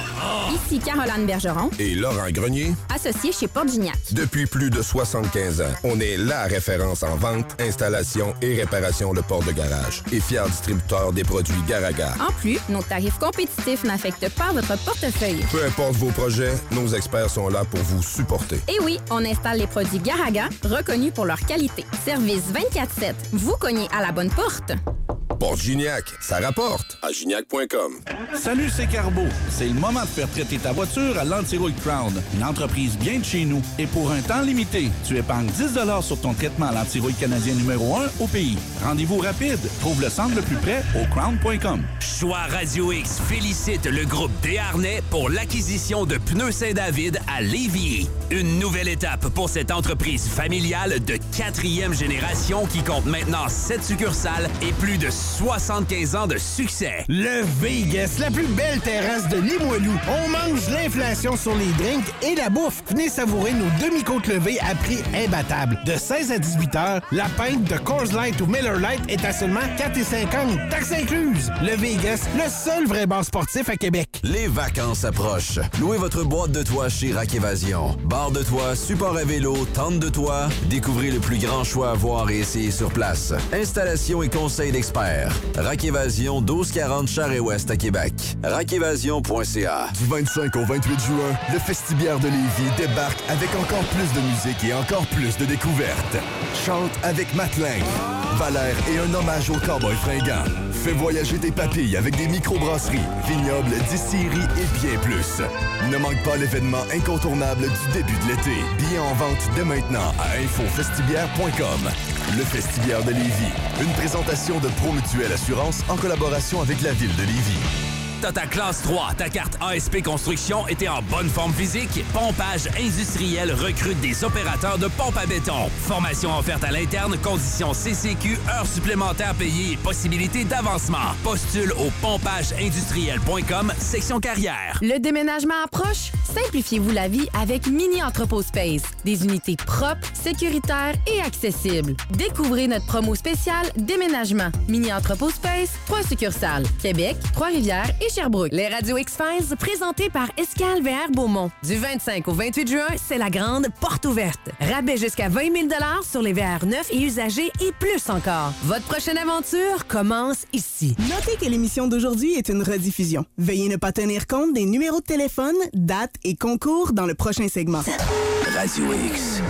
Ici Caroline Bergeron. Et Laurent Grenier. Associé chez Porte Gignac. Depuis plus de soixante-quinze ans, on est la référence en vente, installation et réparation de portes de garage. Et fier distributeur des produits Garaga. En plus, nos tarifs compétitifs n'affectent pas votre portefeuille. Peu importe vos projets, nos experts sont là pour vous supporter. Et oui, on installe les produits Garaga, reconnus pour leur qualité. Service vingt-quatre sept. Vous cognez à la bonne porte. Porte Gignac, ça rapporte à gignac point com. Salut, c'est Carbo. C'est le moment de faire traiter ta voiture à l'Antirouille Crown, une entreprise bien de chez nous. Et pour un temps limité, tu épargnes dix dollars sur ton traitement à l'Antirouille canadien numéro un au pays. Rendez-vous rapide. Trouve le centre le plus près au crown point com. Choix Radio X félicite le groupe Desharnais pour l'acquisition de Pneus Saint-David à Lévis. Une nouvelle étape pour cette entreprise familiale de quatrième génération qui compte maintenant sept succursales et plus de soixante-quinze ans de succès. Le Vegas, la plus belle terrasse de Limoilou. On mange l'inflation sur les drinks et la bouffe. Venez savourer nos demi-côtes levées à prix imbattable. De seize à dix-huit heures, la pinte de Coors Light ou Miller Lite est à seulement quatre dollars cinquante, taxes incluses. Le Vegas, le seul vrai bar sportif à Québec. Les vacances approchent. Louez votre boîte de toit chez Rack Évasion. Barre de toit, support à vélo, tente de toit. Découvrez le plus grand choix à voir et essayer sur place. Installation et conseils d'experts. Rack Évasion, douze quarante Charest-Ouest à Québec. rack évasion point c a. Du vingt-cinq au vingt-huit juin, le Festibiaire de Lévis débarque avec encore plus de musique et encore plus de découvertes. Chante avec Matelin, Valère et un hommage aux cowboys fringants. Fais voyager tes papilles avec des microbrasseries, vignobles, distilleries et bien plus. Ne manque pas l'événement incontournable du début de l'été. Billets en vente dès maintenant à info festibiaire point com. Le Festibiaire de Lévis, une présentation de Promutuelle Assurance en collaboration avec la ville de Lévis. T'as ta classe trois, ta carte A S P Construction et t'es en bonne forme physique? Pompage Industriel recrute des opérateurs de pompe à béton. Formation offerte à l'interne, conditions C C Q, heures supplémentaires payées et possibilités d'avancement. Postule au pompage industriel point com, section carrière. Le déménagement approche? Simplifiez-vous la vie avec Mini Entrepôt Space. Des unités propres, sécuritaires et accessibles. Découvrez notre promo spéciale Déménagement. Mini Entrepôt Space, trois succursales. Québec, Trois-Rivières et Sherbrooke. Les Radio X-Files, présentés par Escale V R Beaumont. Du vingt-cinq au vingt-huit juin, c'est la grande porte ouverte. Rabais jusqu'à vingt mille dollars sur les V R neufs et usagés et plus encore. Votre prochaine aventure commence ici. Notez que l'émission d'aujourd'hui est une rediffusion. Veuillez ne pas tenir compte des numéros de téléphone, dates et concours dans le prochain segment. Radio X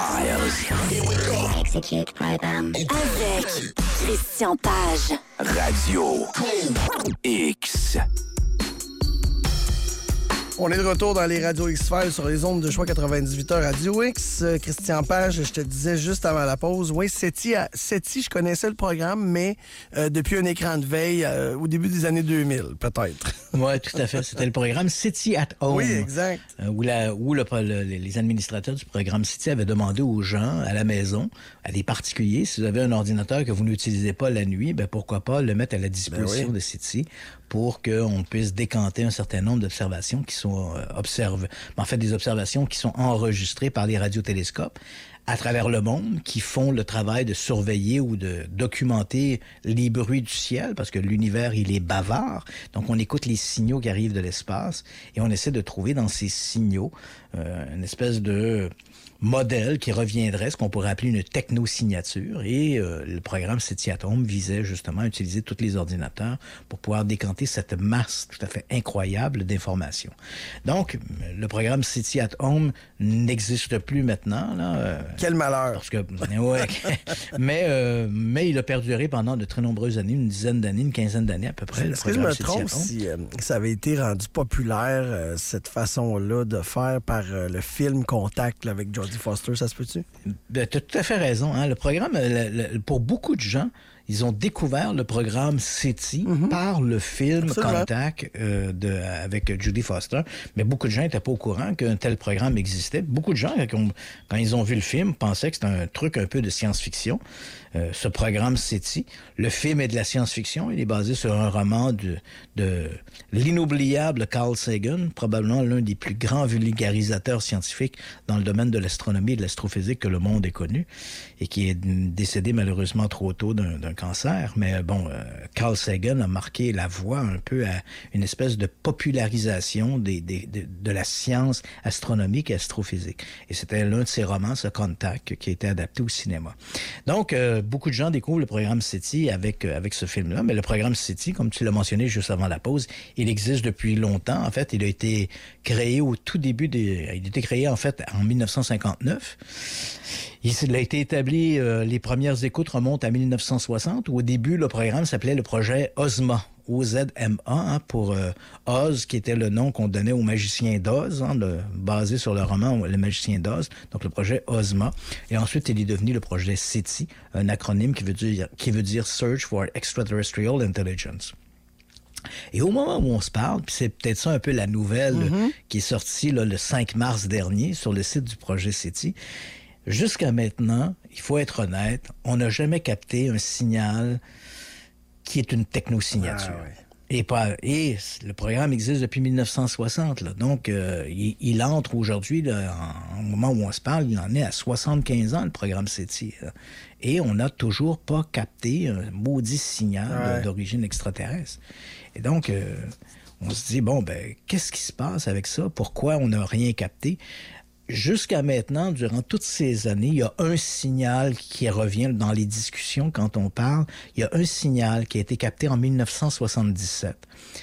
Files. Execute program. Avec Christian Page. Radio X. On est de retour dans les radios X-Files sur les ondes de choix quatre-vingt-dix-huit heures Radio X. Euh, Christian Page, je te disais juste avant la pause, oui, SETI, à, SETI, je connaissais le programme, mais euh, depuis un écran de veille euh, au début des années deux mille, peut-être. Oui, tout à fait. C'était le programme SETI at Home. Oui, exact. Euh, où la, où le, le, les administrateurs du programme SETI avaient demandé aux gens, à la maison, à des particuliers, si vous avez un ordinateur que vous n'utilisez pas la nuit, ben pourquoi pas le mettre à la disposition ben oui. de SETI pour qu'on puisse décanter un certain nombre d'observations qui sont euh, observées. En fait, des observations qui sont enregistrées par les radiotélescopes à travers le monde, qui font le travail de surveiller ou de documenter les bruits du ciel, parce que l'univers, il est bavard. Donc, on écoute les signaux qui arrivent de l'espace et on essaie de trouver dans ces signaux euh, une espèce de modèle qui reviendrait, ce qu'on pourrait appeler une technosignature. Et euh, le programme SETI at Home visait justement à utiliser tous les ordinateurs pour pouvoir décanter cette masse tout à fait incroyable d'informations. Donc, le programme SETI at Home n'existe plus maintenant. Là, euh, Quel malheur! Parce que, ouais, mais, euh, mais il a perduré pendant de très nombreuses années, une dizaine d'années, une quinzaine d'années à peu près. Est-ce que je me trompe si euh, ça avait été rendu populaire, euh, cette façon-là de faire par euh, le film Contact là, avec Jodie Foster, ça se peut-tu? Ben, tu as tout à fait raison. Hein? Le programme, le, le, pour beaucoup de gens, Ils ont découvert le programme SETI mm-hmm. par le film Absolument. Contact euh, de, avec Judy Foster. Mais beaucoup de gens n'étaient pas au courant qu'un tel programme existait. Beaucoup de gens, quand, on, quand ils ont vu le film, pensaient que c'était un truc un peu de science-fiction. Euh, ce programme SETI. Le film est de la science-fiction. Il est basé sur un roman de, de l'inoubliable Carl Sagan, probablement l'un des plus grands vulgarisateurs scientifiques dans le domaine de l'astronomie et de l'astrophysique que le monde ait connu, et qui est décédé malheureusement trop tôt d'un, d'un cancer. Mais bon, euh, Carl Sagan a marqué la voie un peu à une espèce de popularisation des, des, de, de la science astronomique et astrophysique. Et c'était l'un de ses romans, ce Contact, qui a été adapté au cinéma. Donc, euh, beaucoup de gens découvrent le programme SETI avec, euh, avec ce film-là, mais le programme SETI, comme tu l'as mentionné juste avant la pause, il existe depuis longtemps. En fait, il a été créé au tout début des... Il a été créé, en fait, en dix-neuf cent cinquante-neuf. Il a été établi, euh, les premières écoutes remontent à dix-neuf cent soixante. Au début, le programme s'appelait le projet OZMA. O Z M A, hein, pour euh, Oz, qui était le nom qu'on donnait au magicien d'Oz, hein, le, basé sur le roman Le magicien d'Oz, donc le projet OZMA. Et ensuite, il est devenu le projet SETI, un acronyme qui veut dire, qui veut dire Search for Extraterrestrial Intelligence. Et au moment où on se parle, puis c'est peut-être ça un peu la nouvelle mm-hmm. qui est sortie là, le cinq mars dernier sur le site du projet SETI, jusqu'à maintenant, il faut être honnête, on n'a jamais capté un signal qui est une technosignature. Ah, ouais. Et, pas, et le programme existe depuis dix-neuf cent soixante. Là. Donc, euh, il, il entre aujourd'hui, là, en, au moment où on se parle, il en est à soixante-quinze ans, le programme SETI. Là. Et on n'a toujours pas capté un maudit signal ouais. de, d'origine extraterrestre. Et donc, euh, on se dit, bon, ben, qu'est-ce qui se passe avec ça? Pourquoi on n'a rien capté? Jusqu'à maintenant, durant toutes ces années, il y a un signal qui revient dans les discussions quand on parle. Il y a un signal qui a été capté en dix-neuf cent soixante-dix-sept.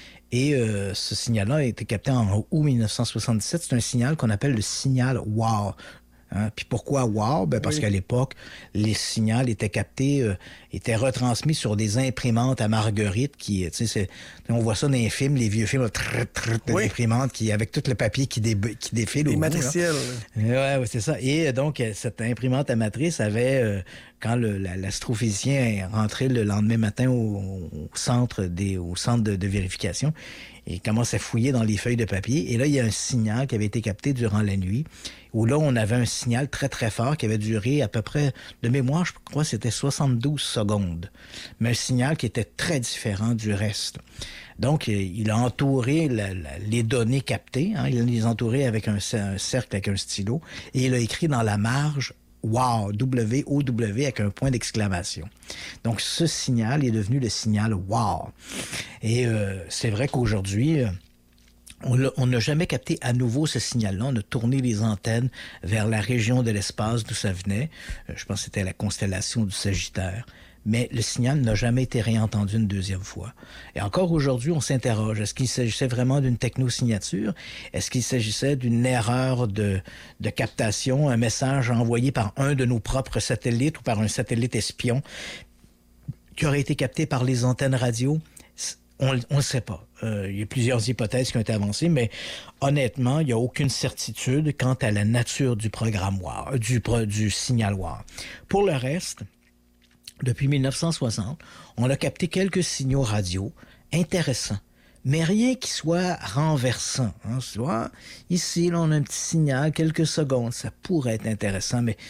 Et euh, ce signal-là a été capté en août dix-neuf cent soixante-dix-sept. C'est un signal qu'on appelle le signal W A R. Hein? Puis pourquoi W A R? Ben parce oui. qu'à l'époque, les signaux étaient captés, euh, étaient retransmis sur des imprimantes à marguerite qui, tu sais, c'est, on voit ça dans les films, les vieux films, trrr, trrr, oui. imprimantes qui, avec tout le papier qui, dé, qui défile. Les au matriciels. Bout, ouais, ouais, c'est ça. Et donc, cette imprimante à matrice avait, euh, quand le, la, l'astrophysicien est rentré le lendemain matin au, au centre, des, au centre de, de vérification, il commence à fouiller dans les feuilles de papier. Et là, il y a un signal qui avait été capté durant la nuit, où là, on avait un signal très, très fort qui avait duré à peu près, de mémoire, je crois que c'était soixante-douze secondes. Mais un signal qui était très différent du reste. Donc, il a entouré la, la, les données captées. Hein, il les a entourées avec un, un cercle avec un stylo. Et il a écrit dans la marge W O W, W O W, avec un point d'exclamation. Donc, ce signal est devenu le signal W O W. Et euh, c'est vrai qu'aujourd'hui, euh, on n'a jamais capté à nouveau ce signal-là. On a tourné les antennes vers la région de l'espace d'où ça venait. Euh, je pense que c'était la constellation du Sagittaire. Mais le signal n'a jamais été réentendu une deuxième fois. Et encore aujourd'hui, on s'interroge. Est-ce qu'il s'agissait vraiment d'une technosignature? Est-ce qu'il s'agissait d'une erreur de, de captation, un message envoyé par un de nos propres satellites ou par un satellite espion qui aurait été capté par les antennes radio? On ne le sait pas. Euh, il y a plusieurs hypothèses qui ont été avancées, mais honnêtement, il n'y a aucune certitude quant à la nature du programme W A R, du, du signal W A R. Pour le reste, depuis dix-neuf cent soixante, on a capté quelques signaux radio intéressants, mais rien qui soit renversant. Hein. Soit ici, là, on a un petit signal, quelques secondes, ça pourrait être intéressant, mais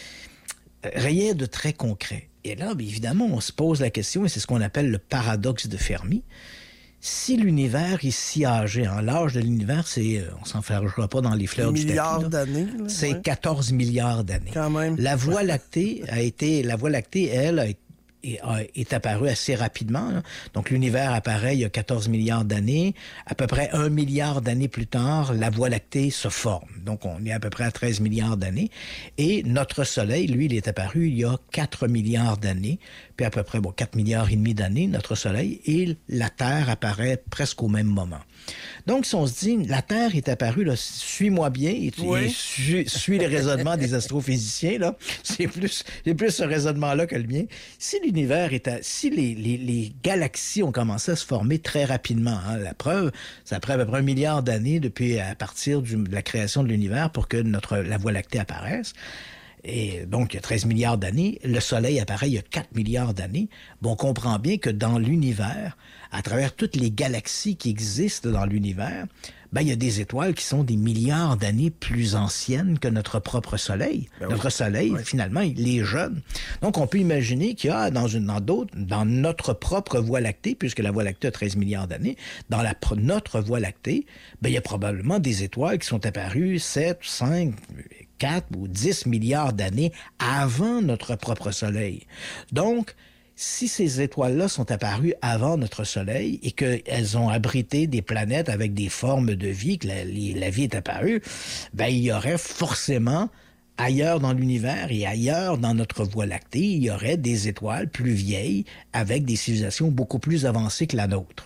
rien de très concret. Et là, bien évidemment, on se pose la question, et c'est ce qu'on appelle le paradoxe de Fermi. Si l'univers est si âgé, hein, l'âge de l'univers, c'est, on s'en fera pas dans les fleurs du tapis. Milliards d'années. Là, c'est ouais. quatorze milliards d'années. Quand même. La Voie lactée a été, la Voie lactée, elle, a été Est, est apparu assez rapidement. Là. Donc, l'univers apparaît il y a quatorze milliards d'années. À peu près un milliard d'années plus tard, la Voie lactée se forme. Donc, on est à peu près à treize milliards d'années. Et notre Soleil, lui, il est apparu il y a quatre milliards d'années. Puis à peu près, bon, quatre milliards et demi d'années, notre Soleil. Et la Terre apparaît presque au même moment. Donc, si on se dit, la Terre est apparue, là, suis-moi bien, et tu oui. suis, suis le raisonnement des astrophysiciens, là. C'est plus, c'est plus ce raisonnement-là que le mien. Si l'univers est à, si les, les, les galaxies ont commencé à se former très rapidement, hein, la preuve, ça prend à peu près un milliard d'années depuis, à partir du, de la création de l'univers pour que notre, la Voie lactée apparaisse. Et donc, il y a treize milliards d'années. Le Soleil apparaît il y a quatre milliards d'années. Bon, on comprend bien que dans l'univers, à travers toutes les galaxies qui existent dans l'univers, ben, il y a des étoiles qui sont des milliards d'années plus anciennes que notre propre Soleil. Ben notre oui. Soleil, oui. finalement, il est jeune. Donc, on peut imaginer qu'il y a dans, une, dans d'autres, dans notre propre Voie lactée, puisque la Voie lactée a treize milliards d'années, dans la, notre Voie lactée, ben, il y a probablement des étoiles qui sont apparues sept, cinq, quatre ou dix milliards d'années avant notre propre Soleil. Donc, si ces étoiles-là sont apparues avant notre Soleil et qu'elles ont abrité des planètes avec des formes de vie, que la, la vie est apparue, ben il y aurait forcément, ailleurs dans l'univers et ailleurs dans notre Voie lactée, il y aurait des étoiles plus vieilles avec des civilisations beaucoup plus avancées que la nôtre.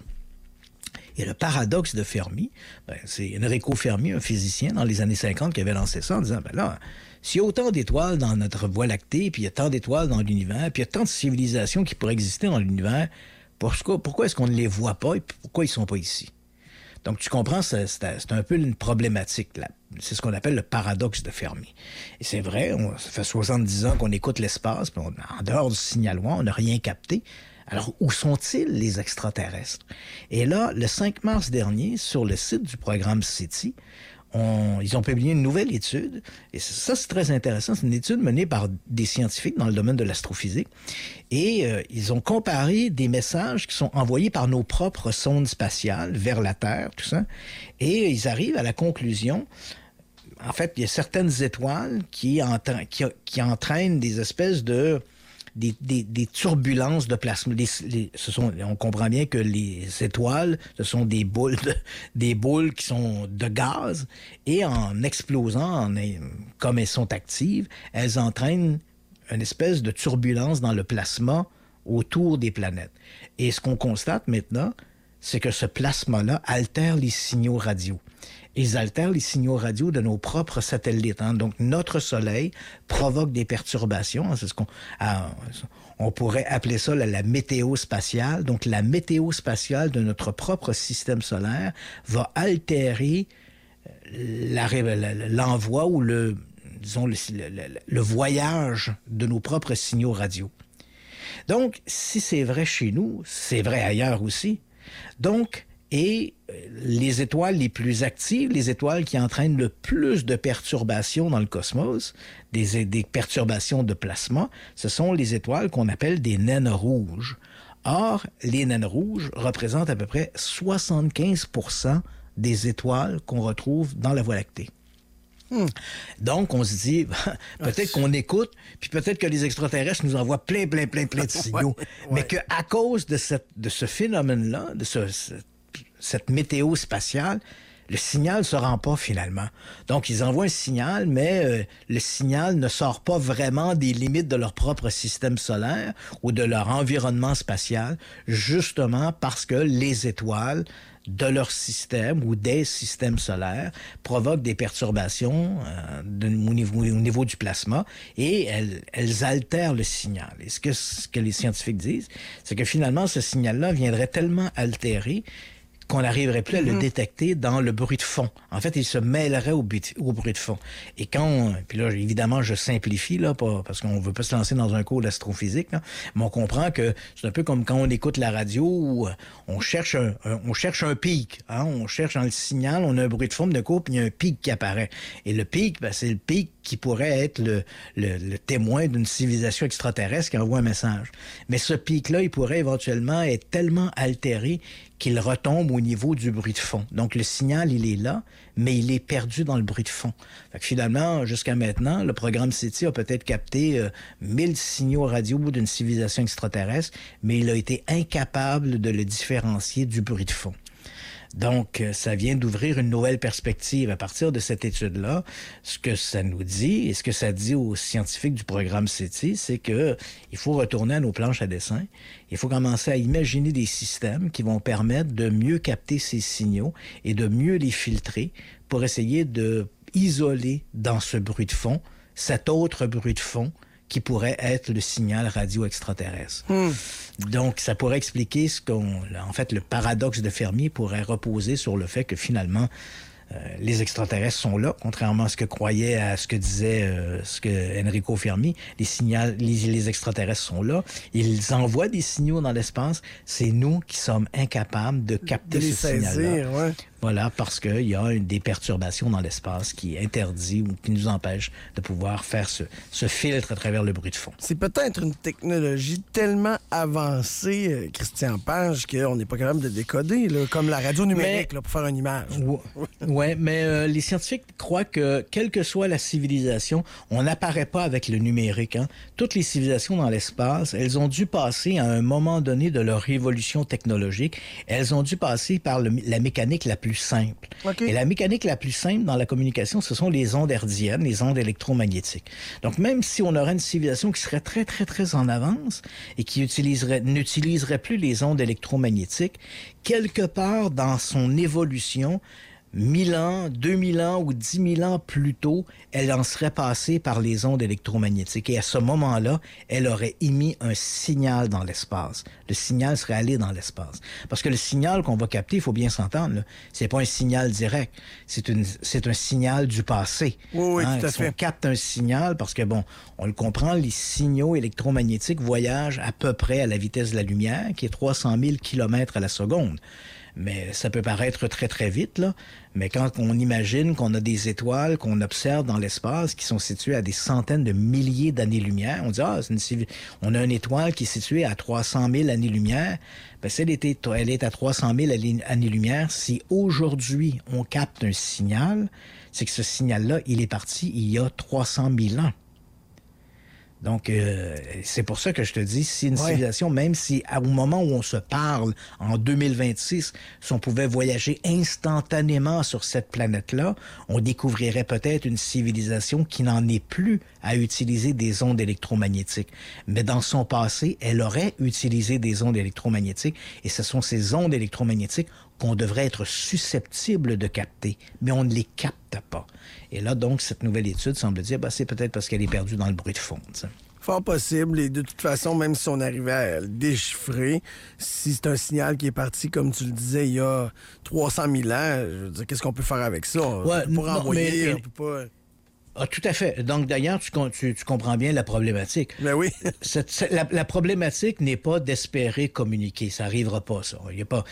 Et le paradoxe de Fermi, ben, c'est Enrico Fermi, un physicien dans les années cinquante, qui avait lancé ça en disant, ben là, s'il y a autant d'étoiles dans notre Voie lactée, puis il y a tant d'étoiles dans l'univers, puis il y a tant de civilisations qui pourraient exister dans l'univers, pourquoi, pourquoi est-ce qu'on ne les voit pas et pourquoi ils ne sont pas ici? Donc, tu comprends, c'est, c'est un peu une problématique, là. C'est ce qu'on appelle le paradoxe de Fermi. Et c'est vrai, on, ça fait soixante-dix ans qu'on écoute l'espace, puis on, en dehors du signal loin, on n'a rien capté. Alors, où sont-ils, les extraterrestres? Et là, le cinq mars dernier, sur le site du programme SETI, On, ils ont publié une nouvelle étude, et ça, c'est très intéressant. C'est une étude menée par des scientifiques dans le domaine de l'astrophysique. Et euh, ils ont comparé des messages qui sont envoyés par nos propres sondes spatiales vers la Terre, tout ça. Et ils arrivent à la conclusion, en fait, il y a certaines étoiles qui, entra- qui, qui entraînent des espèces de... Des, des, des turbulences de plasma. Les, les, ce sont, on comprend bien que les étoiles, ce sont des boules, de, des boules qui sont de gaz, et en explosant, en, comme elles sont actives, elles entraînent une espèce de turbulence dans le plasma autour des planètes. Et ce qu'on constate maintenant, c'est que ce plasma-là altère les signaux radio. Ils altèrent les signaux radio de nos propres satellites. Hein. Donc, notre Soleil provoque des perturbations. Hein. C'est ce qu'on, ah, on pourrait appeler ça la, la météo spatiale. Donc, la météo spatiale de notre propre système solaire va altérer la, la, l'envoi ou le, disons, le, le, le voyage de nos propres signaux radio. Donc, si c'est vrai chez nous, c'est vrai ailleurs aussi. Donc, et les étoiles les plus actives, les étoiles qui entraînent le plus de perturbations dans le cosmos, des, des perturbations de plasma, ce sont les étoiles qu'on appelle des naines rouges. Or, les naines rouges représentent à peu près soixante-quinze pour cent des étoiles qu'on retrouve dans la Voie lactée. Hmm. Donc, on se dit, peut-être qu'on écoute, puis peut-être que les extraterrestres nous envoient plein, plein, plein, plein de signaux, ouais, ouais. mais qu'à cause de, cette, de ce phénomène-là, de ce... ce cette météo spatiale, le signal ne se rend pas finalement. Donc, ils envoient un signal, mais euh, le signal ne sort pas vraiment des limites de leur propre système solaire ou de leur environnement spatial, justement parce que les étoiles de leur système ou des systèmes solaires provoquent des perturbations euh, de, au, niveau, au niveau du plasma et elles, elles altèrent le signal. Et ce que, ce que les scientifiques disent, c'est que finalement, ce signal-là viendrait tellement altérer qu'on n'arriverait plus à le détecter dans le bruit de fond. En fait, il se mêlerait au, but, au bruit de fond. Et quand on, puis là, évidemment, je simplifie, là, pas, parce qu'on veut pas se lancer dans un cours d'astrophysique, là, mais on comprend que c'est un peu comme quand on écoute la radio où on cherche un, un, on cherche un pic. Hein, on cherche dans le signal, on a un bruit de fond de cours, puis il y a un pic qui apparaît. Et le pic, ben, c'est le pic qui pourrait être le, le, le témoin d'une civilisation extraterrestre qui envoie un message. Mais ce pic-là, il pourrait éventuellement être tellement altéré qu'il retombe au niveau du bruit de fond. Donc, le signal, il est là, mais il est perdu dans le bruit de fond. Fait que finalement, jusqu'à maintenant, le programme SETI a peut-être capté euh, mille signaux radio d'une civilisation extraterrestre, mais il a été incapable de le différencier du bruit de fond. Donc, ça vient d'ouvrir une nouvelle perspective. À partir de cette étude-là, ce que ça nous dit, et ce que ça dit aux scientifiques du programme SETI, c'est que il faut retourner à nos planches à dessin. Il faut commencer à imaginer des systèmes qui vont permettre de mieux capter ces signaux et de mieux les filtrer pour essayer de isoler dans ce bruit de fond cet autre bruit de fond qui pourrait être le signal radio extraterrestre. Hmm. Donc, ça pourrait expliquer ce qu'on... En fait, le paradoxe de Fermi pourrait reposer sur le fait que finalement, Euh, les extraterrestres sont là, contrairement à ce que croyait, à ce que disait euh, ce que Enrico Fermi. Les, signal, les, les extraterrestres sont là. Ils envoient des signaux dans l'espace. C'est nous qui sommes incapables de capter de les ce saisir, signal-là. Ouais. Voilà, parce qu'il y a une, des perturbations dans l'espace qui interdit ou qui nous empêche de pouvoir faire ce, ce filtre à travers le bruit de fond. C'est peut-être une technologie tellement avancée, euh, Christian Page, qu'on n'est pas capable de décoder, là, comme la radio numérique, mais, là, pour faire une image. Oui, mais euh, les scientifiques croient que, quelle que soit la civilisation, on n'apparaît pas avec le numérique. Hein. Toutes les civilisations dans l'espace, elles ont dû passer à un moment donné de leur évolution technologique, elles ont dû passer par le, la mécanique la plus simple. Okay. Et la mécanique la plus simple dans la communication, ce sont les ondes hertziennes, les ondes électromagnétiques. Donc, même si on aurait une civilisation qui serait très, très, très en avance et qui utiliserait, n'utiliserait plus les ondes électromagnétiques, quelque part dans son évolution, mille ans, deux mille ans ou dix mille ans plus tôt, elle en serait passée par les ondes électromagnétiques. Et à ce moment-là, elle aurait émis un signal dans l'espace. Le signal serait allé dans l'espace. Parce que le signal qu'on va capter, il faut bien s'entendre, là, c'est pas un signal direct. C'est, une, c'est un signal du passé. Oui, oui, hein, tout à fait. On capte un signal parce que, bon, on le comprend, les signaux électromagnétiques voyagent à peu près à la vitesse de la lumière, qui est trois cent mille kilomètres à la seconde. Mais ça peut paraître très, très vite, là. Mais quand on imagine qu'on a des étoiles qu'on observe dans l'espace qui sont situées à des centaines de milliers d'années-lumière, on dit, ah, c'est une... on a une étoile qui est située à trois cent mille années-lumière. Ben, si elle, était... elle est à trois cent mille années-lumière, si aujourd'hui on capte un signal, c'est que ce signal-là, il est parti il y a trois cent mille ans. Donc, euh, c'est pour ça que je te dis, si une ouais. civilisation, même si au moment où on se parle, en deux mille vingt-six, si on pouvait voyager instantanément sur cette planète-là, on découvrirait peut-être une civilisation qui n'en est plus à utiliser des ondes électromagnétiques. Mais dans son passé, elle aurait utilisé des ondes électromagnétiques, et ce sont ces ondes électromagnétiques qu'on devrait être susceptible de capter, mais on ne les capte pas. Et là, donc, cette nouvelle étude semble dire, ben, c'est peut-être parce qu'elle est perdue dans le bruit de fond. T'sais. Fort possible, et de toute façon, même si on arrivait à le déchiffrer, si c'est un signal qui est parti, comme tu le disais, il y a trois cent mille ans, je veux dire, qu'est-ce qu'on peut faire avec ça? Ouais, on peut pas renvoyer, mais... on peut pas... Ah, tout à fait. Donc, d'ailleurs, tu, tu, tu comprends bien la problématique. Ben oui. cette, cette, la, la problématique n'est pas d'espérer communiquer. Ça n'arrivera pas, ça. Il y a pas...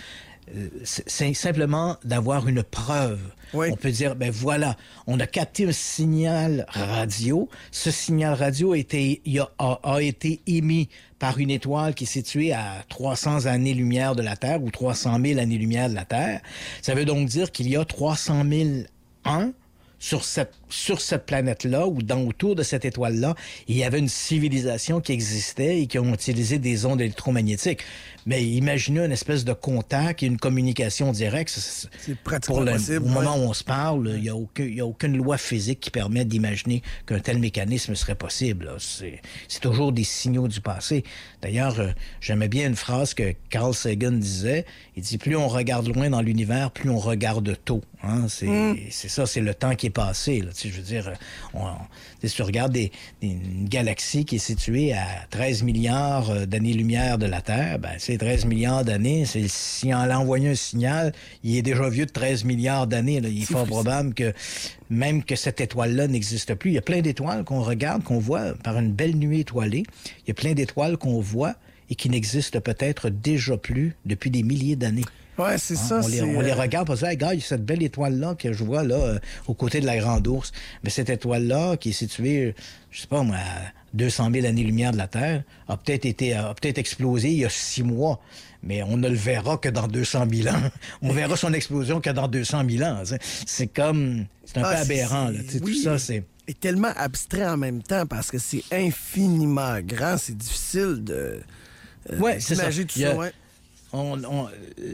C'est simplement d'avoir une preuve. Oui. On peut dire, ben voilà, on a capté un signal radio. Ce signal radio a été, a, a, a été émis par une étoile qui est située à trois cents années-lumière de la Terre ou trois cent mille années-lumière de la Terre. Ça veut donc dire qu'il y a trois cent mille ans sur cette, sur cette planète-là ou dans autour de cette étoile-là, il y avait une civilisation qui existait et qui ont utilisé des ondes électromagnétiques. Mais imaginez une espèce de contact et une communication directe. C'est, c'est pratiquement pour le, possible. Au ouais. moment où on se parle, il n'y a, a aucune loi physique qui permet d'imaginer qu'un tel mécanisme serait possible. Là. C'est, c'est toujours des signaux du passé. D'ailleurs, euh, j'aimais bien une phrase que Carl Sagan disait. Il dit, plus on regarde loin dans l'univers, plus on regarde tôt. Hein? C'est, mm. c'est ça, c'est le temps qui est passé. Là. Tu sais, je veux dire, on, on, si tu regardes des, des, une galaxie qui est située à treize milliards d'années-lumière de la Terre, ben, c'est treize milliards d'années. C'est, si on a envoyé un signal, il est déjà vieux de treize milliards d'années. Là. Il est c'est fort fou, probable que même que cette étoile-là n'existe plus. Il y a plein d'étoiles qu'on regarde, qu'on voit par une belle nuit étoilée. Il y a plein d'étoiles qu'on voit et qui n'existent peut-être déjà plus depuis des milliers d'années. Ouais, c'est hein, ça. On, c'est... les, on les regarde pour dire, hey, gars, il y a cette belle étoile-là que je vois là, euh, aux côtés de la Grande Ourse. Mais cette étoile-là, qui est située, je sais pas moi, à deux cent mille années-lumière de la Terre, a peut-être été, a peut-être explosé il y a six mois. Mais on ne le verra que dans deux cent mille ans. On verra son explosion que dans deux cent mille ans. C'est comme... C'est un ah, peu aberrant. Là. Oui. Tout ça, c'est... Et tellement abstrait en même temps parce que c'est infiniment grand. C'est difficile de... Euh, ouais, c'est ça. Tout ça, ouais. On, on,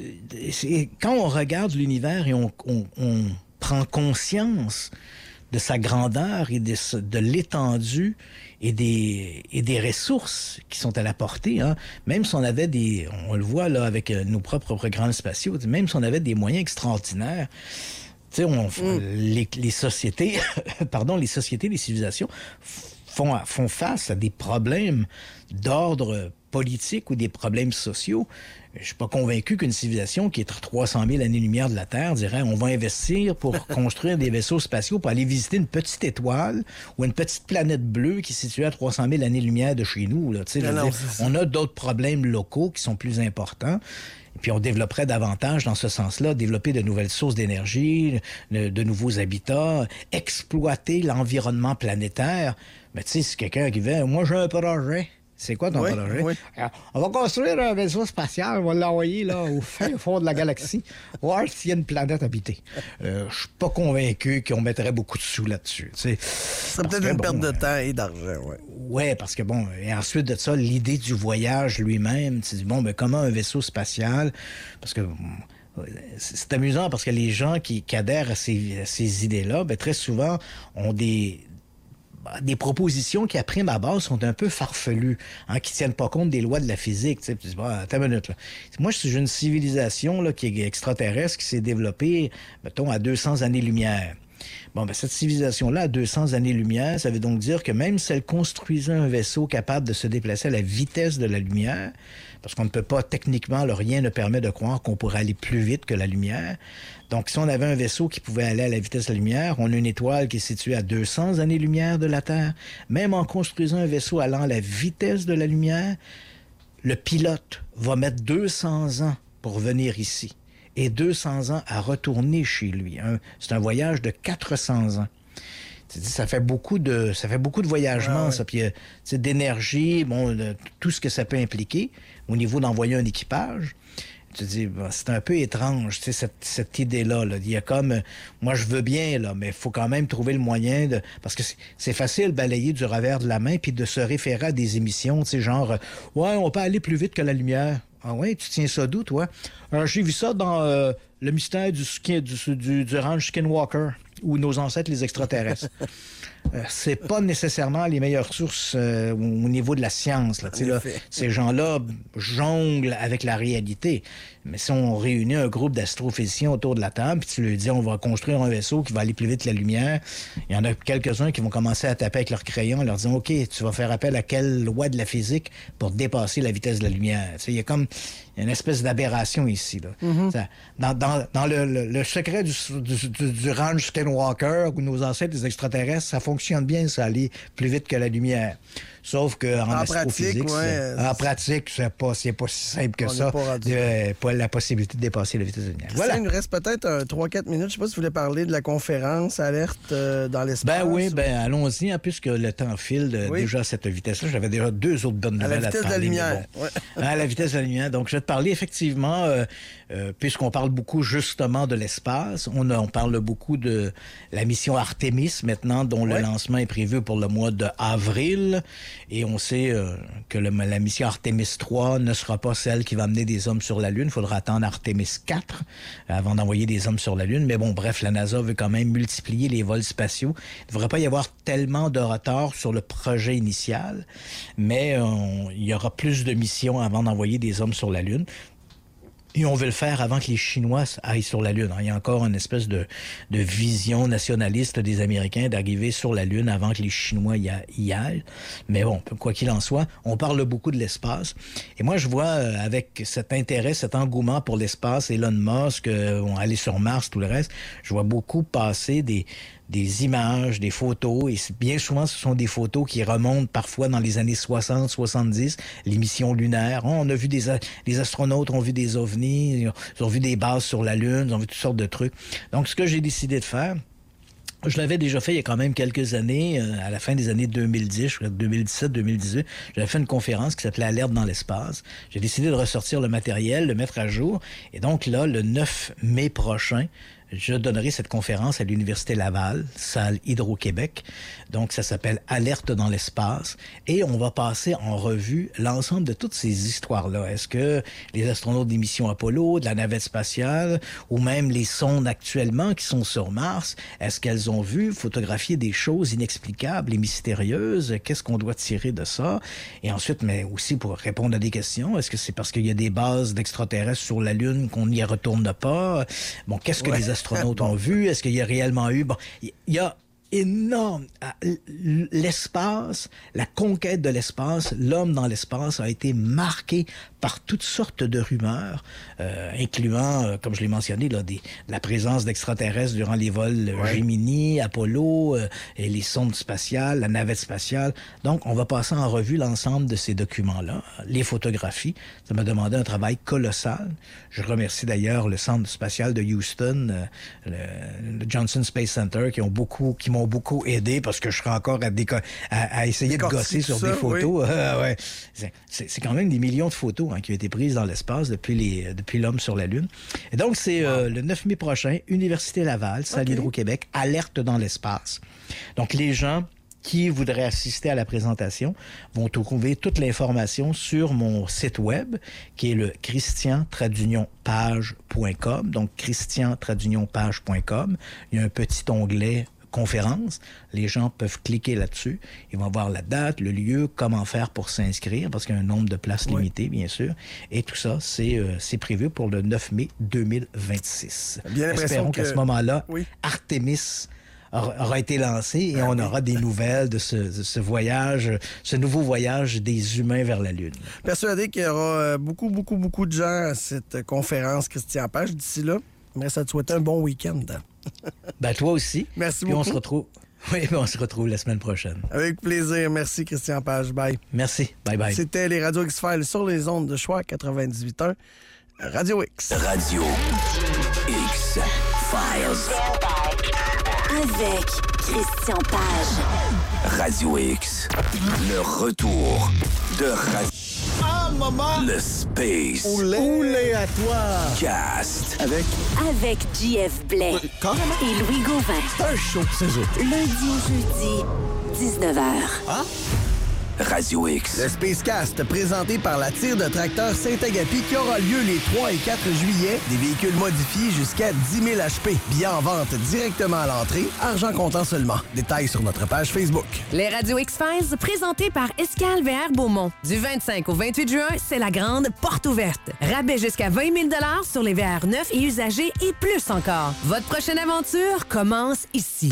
c'est, quand on regarde l'univers et on, on, on prend conscience de sa grandeur et de, de l'étendue et des, et des ressources qui sont à la portée, hein, même si on avait des... On le voit là avec nos propres programmes spatiaux, même si on avait des moyens extraordinaires, tu sais, on, mm. les, les sociétés, pardon, les sociétés, les civilisations font, font face à des problèmes d'ordre politiques ou des problèmes sociaux, je suis pas convaincu qu'une civilisation qui est à trois cent mille années-lumière de la Terre dirait on va investir pour construire des vaisseaux spatiaux pour aller visiter une petite étoile ou une petite planète bleue qui est située à trois cent mille années-lumière de chez nous. Là. Je veux non, dire, on a d'autres problèmes locaux qui sont plus importants. Et puis on développerait davantage dans ce sens-là, développer de nouvelles sources d'énergie, de, de nouveaux habitats, exploiter l'environnement planétaire. Mais tu sais, c'est quelqu'un qui vient, moi j'ai un projet. C'est quoi ton oui, projet? Oui. Alors, on va construire un vaisseau spatial, on va l'envoyer là au fin fond de la galaxie, voir s'il y a une planète habitée. Euh, je suis pas convaincu qu'on mettrait beaucoup de sous là-dessus. C'est peut-être une bon, perte de temps et d'argent, oui. Oui, parce que bon, et ensuite de ça, l'idée du voyage lui-même, tu dis, bon, mais comment un vaisseau spatial? Parce que... C'est amusant parce que les gens qui, qui adhèrent à ces, à ces idées-là, ben, très souvent, ont des... des propositions qui, à prime abord, sont un peu farfelues, hein, qui tiennent pas compte des lois de la physique. Tu sais, tu dis, bah, attends une minute, là. Moi, j'ai une civilisation là, qui est extraterrestre, qui s'est développée, mettons, à deux cents années-lumière. Bon, ben cette civilisation-là, à deux cents années-lumière, ça veut donc dire que même si elle construisait un vaisseau capable de se déplacer à la vitesse de la lumière, parce qu'on ne peut pas, techniquement, le rien ne permet de croire qu'on pourrait aller plus vite que la lumière. Donc, si on avait un vaisseau qui pouvait aller à la vitesse de la lumière, on a une étoile qui est située à deux cents années-lumière de la Terre. Même en construisant un vaisseau allant à la vitesse de la lumière, le pilote va mettre deux cents ans pour venir ici et deux cents ans à retourner chez lui. Hein. C'est un voyage de quatre cents ans. Ça fait beaucoup de, ça fait beaucoup de voyagements, ouais, ouais. ça, puis euh, d'énergie, bon, de, tout ce que ça peut impliquer au niveau d'envoyer un équipage. Tu te dis, ben, c'est un peu étrange, tu sais, cette, cette idée-là. Là. Il y a comme, euh, moi je veux bien, là, mais il faut quand même trouver le moyen de, parce que c'est facile de balayer du revers de la main puis de se référer à des émissions, tu sais, genre, euh, ouais, on peut aller plus vite que la lumière. Ah ouais, tu tiens ça d'où, toi? Alors, j'ai vu ça dans euh, Le mystère du, skin, du, du, du ranch Skinwalker, ou Nos ancêtres les extraterrestres. euh, c'est pas nécessairement les meilleures sources euh, au niveau de la science. Là, là, ces gens-là jonglent avec la réalité. Mais si on réunit un groupe d'astrophysiciens autour de la table, puis tu leur dis on va construire un vaisseau qui va aller plus vite que la lumière, il y en a quelques-uns qui vont commencer à taper avec leur crayon en leur disant OK, tu vas faire appel à quelle loi de la physique pour dépasser la vitesse de la lumière. Il y a comme il y a une espèce d'aberration ici. Là. Mm-hmm. Ça, dans dans, dans le, le, le secret du, du, du, du ranch Skinwalker ou Nos ancêtres les extraterrestres, ça fonctionne bien, ça aller plus vite que la lumière. Sauf qu'en astrophysique, pratique, ouais, en pratique, c'est pas, c'est pas si simple que ça. Pas, de, pas la possibilité de dépasser la vitesse de la lumière. Voilà. Il nous reste peut-être trois quatre minutes. Je sais pas si vous voulez parler de la conférence Alerte euh, dans l'espace. Ben oui, ben allons-y, hein, puisque le temps file de, oui. déjà à cette vitesse-là. J'avais déjà deux autres bonnes nouvelles à te parler. À la vitesse de la lumière. Bon. Ouais. À la vitesse de la lumière. Donc, je vais te parler effectivement, euh, euh, puisqu'on parle beaucoup justement de l'espace, on, a, on parle beaucoup de la mission Artemis maintenant, dont ouais. le lancement est prévu pour le mois d'avril. Et on sait euh, que le, la mission Artemis trois ne sera pas celle qui va amener des hommes sur la Lune. Il faudra attendre Artemis quatre avant d'envoyer des hommes sur la Lune. Mais bon, bref, la NASA veut quand même multiplier les vols spatiaux. Il ne devrait pas y avoir tellement de retard sur le projet initial, mais on, il y aura plus de missions avant d'envoyer des hommes sur la Lune. Et on veut le faire avant que les Chinois aillent sur la Lune. Il y a encore une espèce de, de vision nationaliste des Américains d'arriver sur la Lune avant que les Chinois y, a, y aillent. Mais bon, quoi qu'il en soit, on parle beaucoup de l'espace. Et moi, je vois euh, avec cet intérêt, cet engouement pour l'espace, Elon Musk, euh, on aller sur Mars, tout le reste, je vois beaucoup passer des... des images, des photos, et bien souvent, ce sont des photos qui remontent parfois dans les années soixante, soixante-dix, les missions lunaires. On a vu des, des astronautes, ont vu des ovnis, ils ont vu des bases sur la Lune, ils ont vu toutes sortes de trucs. Donc, ce que j'ai décidé de faire, je l'avais déjà fait il y a quand même quelques années, euh, à la fin des années deux mille dix, je crois deux mille dix-sept, deux mille dix-huit, j'avais fait une conférence qui s'appelait Alerte dans l'espace. J'ai décidé de ressortir le matériel, le mettre à jour, et donc là, le neuf mai prochain, je donnerai cette conférence à l'Université Laval, salle Hydro-Québec. Donc, ça s'appelle Alerte dans l'espace. Et on va passer en revue l'ensemble de toutes ces histoires-là. Est-ce que les astronautes des missions Apollo, de la navette spatiale, ou même les sondes actuellement qui sont sur Mars, est-ce qu'elles ont vu photographier des choses inexplicables et mystérieuses? Qu'est-ce qu'on doit tirer de ça? Et ensuite, mais aussi pour répondre à des questions, est-ce que c'est parce qu'il y a des bases d'extraterrestres sur la Lune qu'on n'y retourne pas? Bon, qu'est-ce que ouais. les astronautes ont vu? Est-ce qu'il y a réellement eu... Bon, il y a énorme. L'espace, la conquête de l'espace, l'homme dans l'espace a été marqué par toutes sortes de rumeurs, euh, incluant, euh, comme je l'ai mentionné, là, des, la présence d'extraterrestres durant les vols ouais. Gemini, Apollo, euh, et les sondes spatiales, la navette spatiale. Donc, on va passer en revue l'ensemble de ces documents-là, les photographies. Ça m'a demandé un travail colossal. Je remercie d'ailleurs le Centre spatial de Houston, euh, le, le Johnson Space Center, qui ont beaucoup, qui m'ont beaucoup aidé parce que je serais encore à, déco- à, à essayer de gosser sur ça, des photos. Oui. Euh, ouais. c'est, c'est, c'est quand même des millions de photos hein, qui ont été prises dans l'espace depuis, les, depuis l'homme sur la Lune. Et donc, c'est wow. euh, le neuf mai prochain, Université Laval, salle okay. Hydro-Québec, alerte dans l'espace. Donc, les gens qui voudraient assister à la présentation vont trouver toute l'information sur mon site web, qui est le christian tradunion page point com. Donc, christian tradunion page point com. Il y a un petit onglet conférence. Les gens peuvent cliquer là-dessus. Ils vont voir la date, le lieu, comment faire pour s'inscrire, parce qu'il y a un nombre de places oui. limité, bien sûr. Et tout ça, c'est, euh, c'est prévu pour le neuf mai deux mille vingt-six. Bien Espérons que... qu'à ce moment-là, oui. Artemis aura été lancé et on aura des nouvelles de ce, de ce voyage, ce nouveau voyage des humains vers la Lune. Persuadé qu'il y aura beaucoup, beaucoup, beaucoup de gens à cette conférence Christian Page d'ici là. Mais ça te souhaite un bon week-end. Ben toi aussi. Merci puis beaucoup. On se retrouve. Oui, on se retrouve la semaine prochaine. Avec plaisir. Merci, Christian Page. Bye. Merci. Bye bye. C'était les Radio X-Files sur les ondes de choix quatre-vingt-dix-huit point un. Radio X. Radio X-Files. Avec Christian Page. Radio X. Le retour de Radio... Ah, maman! Le Space. Oulé, Oulé à toi! Cast. Avec... Avec J F Blais. Oui, carrément. Et Louis Gauvin. C'est un show, c'est eux. Lundi au jeudi, dix-neuf heures. Ah? Radio X. Le Spacecast, présenté par la tire de tracteur Saint-Agapi, qui aura lieu les trois et quatre juillet. Des véhicules modifiés jusqu'à dix mille H P. Billets en vente directement à l'entrée. Argent comptant seulement. Détails sur notre page Facebook. Les Radio X-Files, présentés par Escale V R Beaumont. Du vingt-cinq au vingt-huit juin, c'est la grande porte ouverte. Rabais jusqu'à vingt mille sur les V R neufs et usagés et plus encore. Votre prochaine aventure commence ici.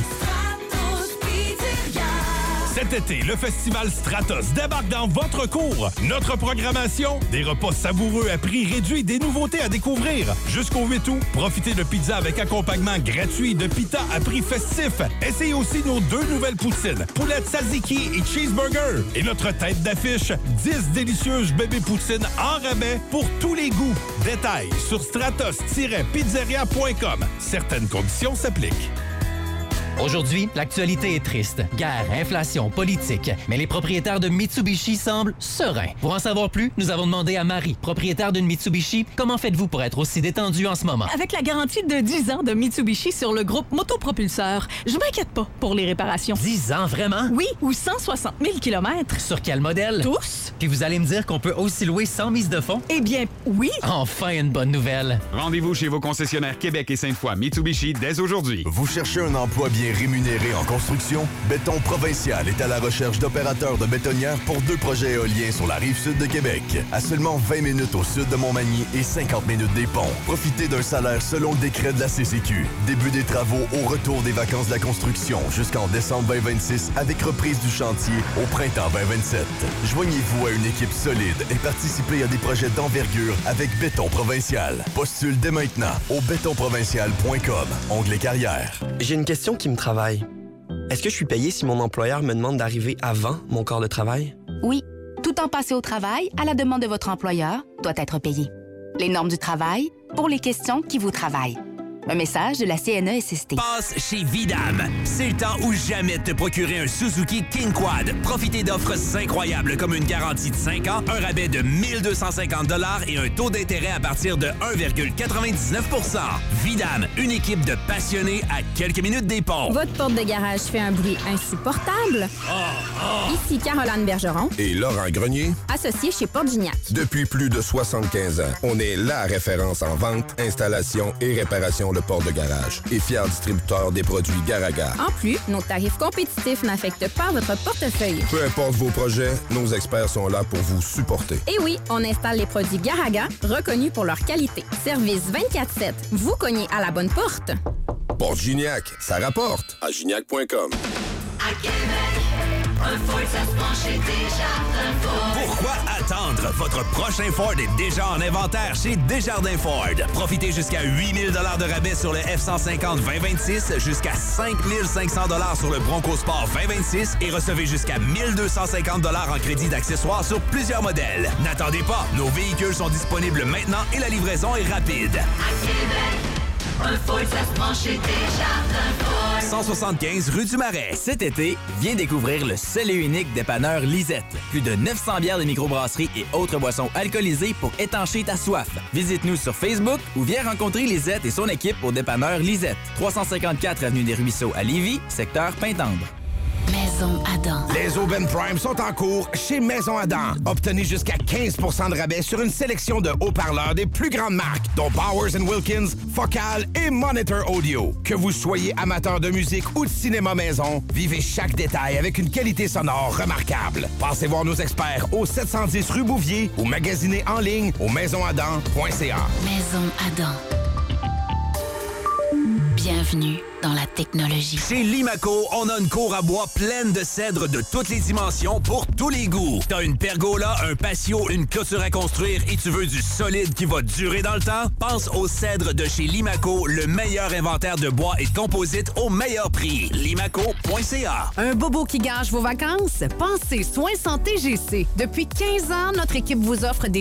Cet été, le festival Stratos débarque dans votre cour. Notre programmation, des repas savoureux à prix réduit, des nouveautés à découvrir. Jusqu'au huit août, profitez de pizza avec accompagnement gratuit de pita à prix festif. Essayez aussi nos deux nouvelles poutines, poulette tzatziki et cheeseburger. Et notre tête d'affiche, dix délicieuses bébés poutines en rabais pour tous les goûts. Détails sur stratos tiret pizzeria point com. Certaines conditions s'appliquent. Aujourd'hui, l'actualité est triste. Guerre, inflation, politique. Mais les propriétaires de Mitsubishi semblent sereins. Pour en savoir plus, nous avons demandé à Marie, propriétaire d'une Mitsubishi, comment faites-vous pour être aussi détendu en ce moment? Avec la garantie de dix ans de Mitsubishi sur le groupe Motopropulseur, je m'inquiète pas pour les réparations. dix ans, vraiment? Oui, ou cent soixante mille kilomètres. Sur quel modèle? Tous. Puis vous allez me dire qu'on peut aussi louer sans mise de fonds? Eh bien, oui. Enfin, une bonne nouvelle. Rendez-vous chez vos concessionnaires Québec et Sainte-Foy Mitsubishi dès aujourd'hui. Vous cherchez un emploi bien rémunéré en construction? Béton Provincial est à la recherche d'opérateurs de bétonnières pour deux projets éoliens sur la rive sud de Québec. À seulement vingt minutes au sud de Montmagny et cinquante minutes des ponts. Profitez d'un salaire selon le décret de la C C Q. Début des travaux au retour des vacances de la construction jusqu'en décembre vingt vingt-six avec reprise du chantier au printemps vingt vingt-sept. Joignez-vous à une équipe solide et participez à des projets d'envergure avec Béton Provincial. Postule dès maintenant au béton provincial point com. Onglet carrière. J'ai une question qui me travaille. Est-ce que je suis payé si mon employeur me demande d'arriver avant mon corps de travail? Oui. Tout temps passé au travail, à la demande de votre employeur, doit être payé. Les normes du travail, pour les questions qui vous travaillent. Un message de la C N E S S T. Passe chez Vidam. C'est le temps ou jamais de te procurer un Suzuki King Quad. Profitez d'offres incroyables comme une garantie de cinq ans, un rabais de mille deux cent cinquante dollars et un taux d'intérêt à partir de un virgule quatre-vingt-dix-neuf pour cent. Vidam, une équipe de passionnés à quelques minutes des ponts. Votre porte de garage fait un bruit insupportable? Oh, oh. Ici Caroline Bergeron. Et Laurent Grenier. Associé chez Porte Gignac. Depuis plus de soixante-quinze ans, on est la référence en vente, installation et réparation de portes de garage et fier distributeur des produits Garaga. En plus, nos tarifs compétitifs n'affectent pas votre portefeuille. Peu importe vos projets, nos experts sont là pour vous supporter. Et oui, on installe les produits Garaga, reconnus pour leur qualité. Service vingt-quatre sept. Vous cognez à la bonne porte. Porte Gignac, ça rapporte. À gignac point com. À Québec, un Ford, ça se prend chez Desjardins Ford. Pourquoi attendre? Votre prochain Ford est déjà en inventaire chez Desjardins Ford. Profitez jusqu'à huit mille dollars de rabais sur le F cent cinquante vingt vingt-six, jusqu'à cinq mille cinq cents dollars sur le Bronco Sport vingt vingt-six et recevez jusqu'à mille deux cent cinquante dollars en crédit d'accessoires sur plusieurs modèles. N'attendez pas, nos véhicules sont disponibles maintenant et la livraison est rapide. À Québec, un Ford, ça se prend chez Desjardins Ford. cent soixante-quinze rue du Marais. Cet été, viens découvrir le seul et unique dépanneur Lisette. Plus de neuf cents bières de microbrasserie et autres boissons alcoolisées pour étancher ta soif. Visite-nous sur Facebook ou viens rencontrer Lisette et son équipe au dépanneur Lisette. trois cent cinquante-quatre avenue des Ruisseaux à Lévis, secteur Pintendre. Maison Adam. Les Aubaine Prime sont en cours chez Maison Adam. Obtenez jusqu'à quinze pour cent de rabais sur une sélection de haut-parleurs des plus grandes marques, dont Bowers and Wilkins, Focal et Monitor Audio. Que vous soyez amateur de musique ou de cinéma maison, vivez chaque détail avec une qualité sonore remarquable. Passez voir nos experts au sept cent dix rue Bouvier ou magasinez en ligne au maison adam point c a. Maison Adam. Bienvenue dans la technologie. Chez Limaco, on a une cour à bois pleine de cèdres de toutes les dimensions pour tous les goûts. T'as une pergola, un patio, une clôture à construire et tu veux du solide qui va durer dans le temps? Pense aux cèdres de chez Limaco, le meilleur inventaire de bois et de composites au meilleur prix. limaco point c a. Un bobo qui gâche vos vacances? Pensez Soins Santé G C. Depuis quinze ans, notre équipe vous offre des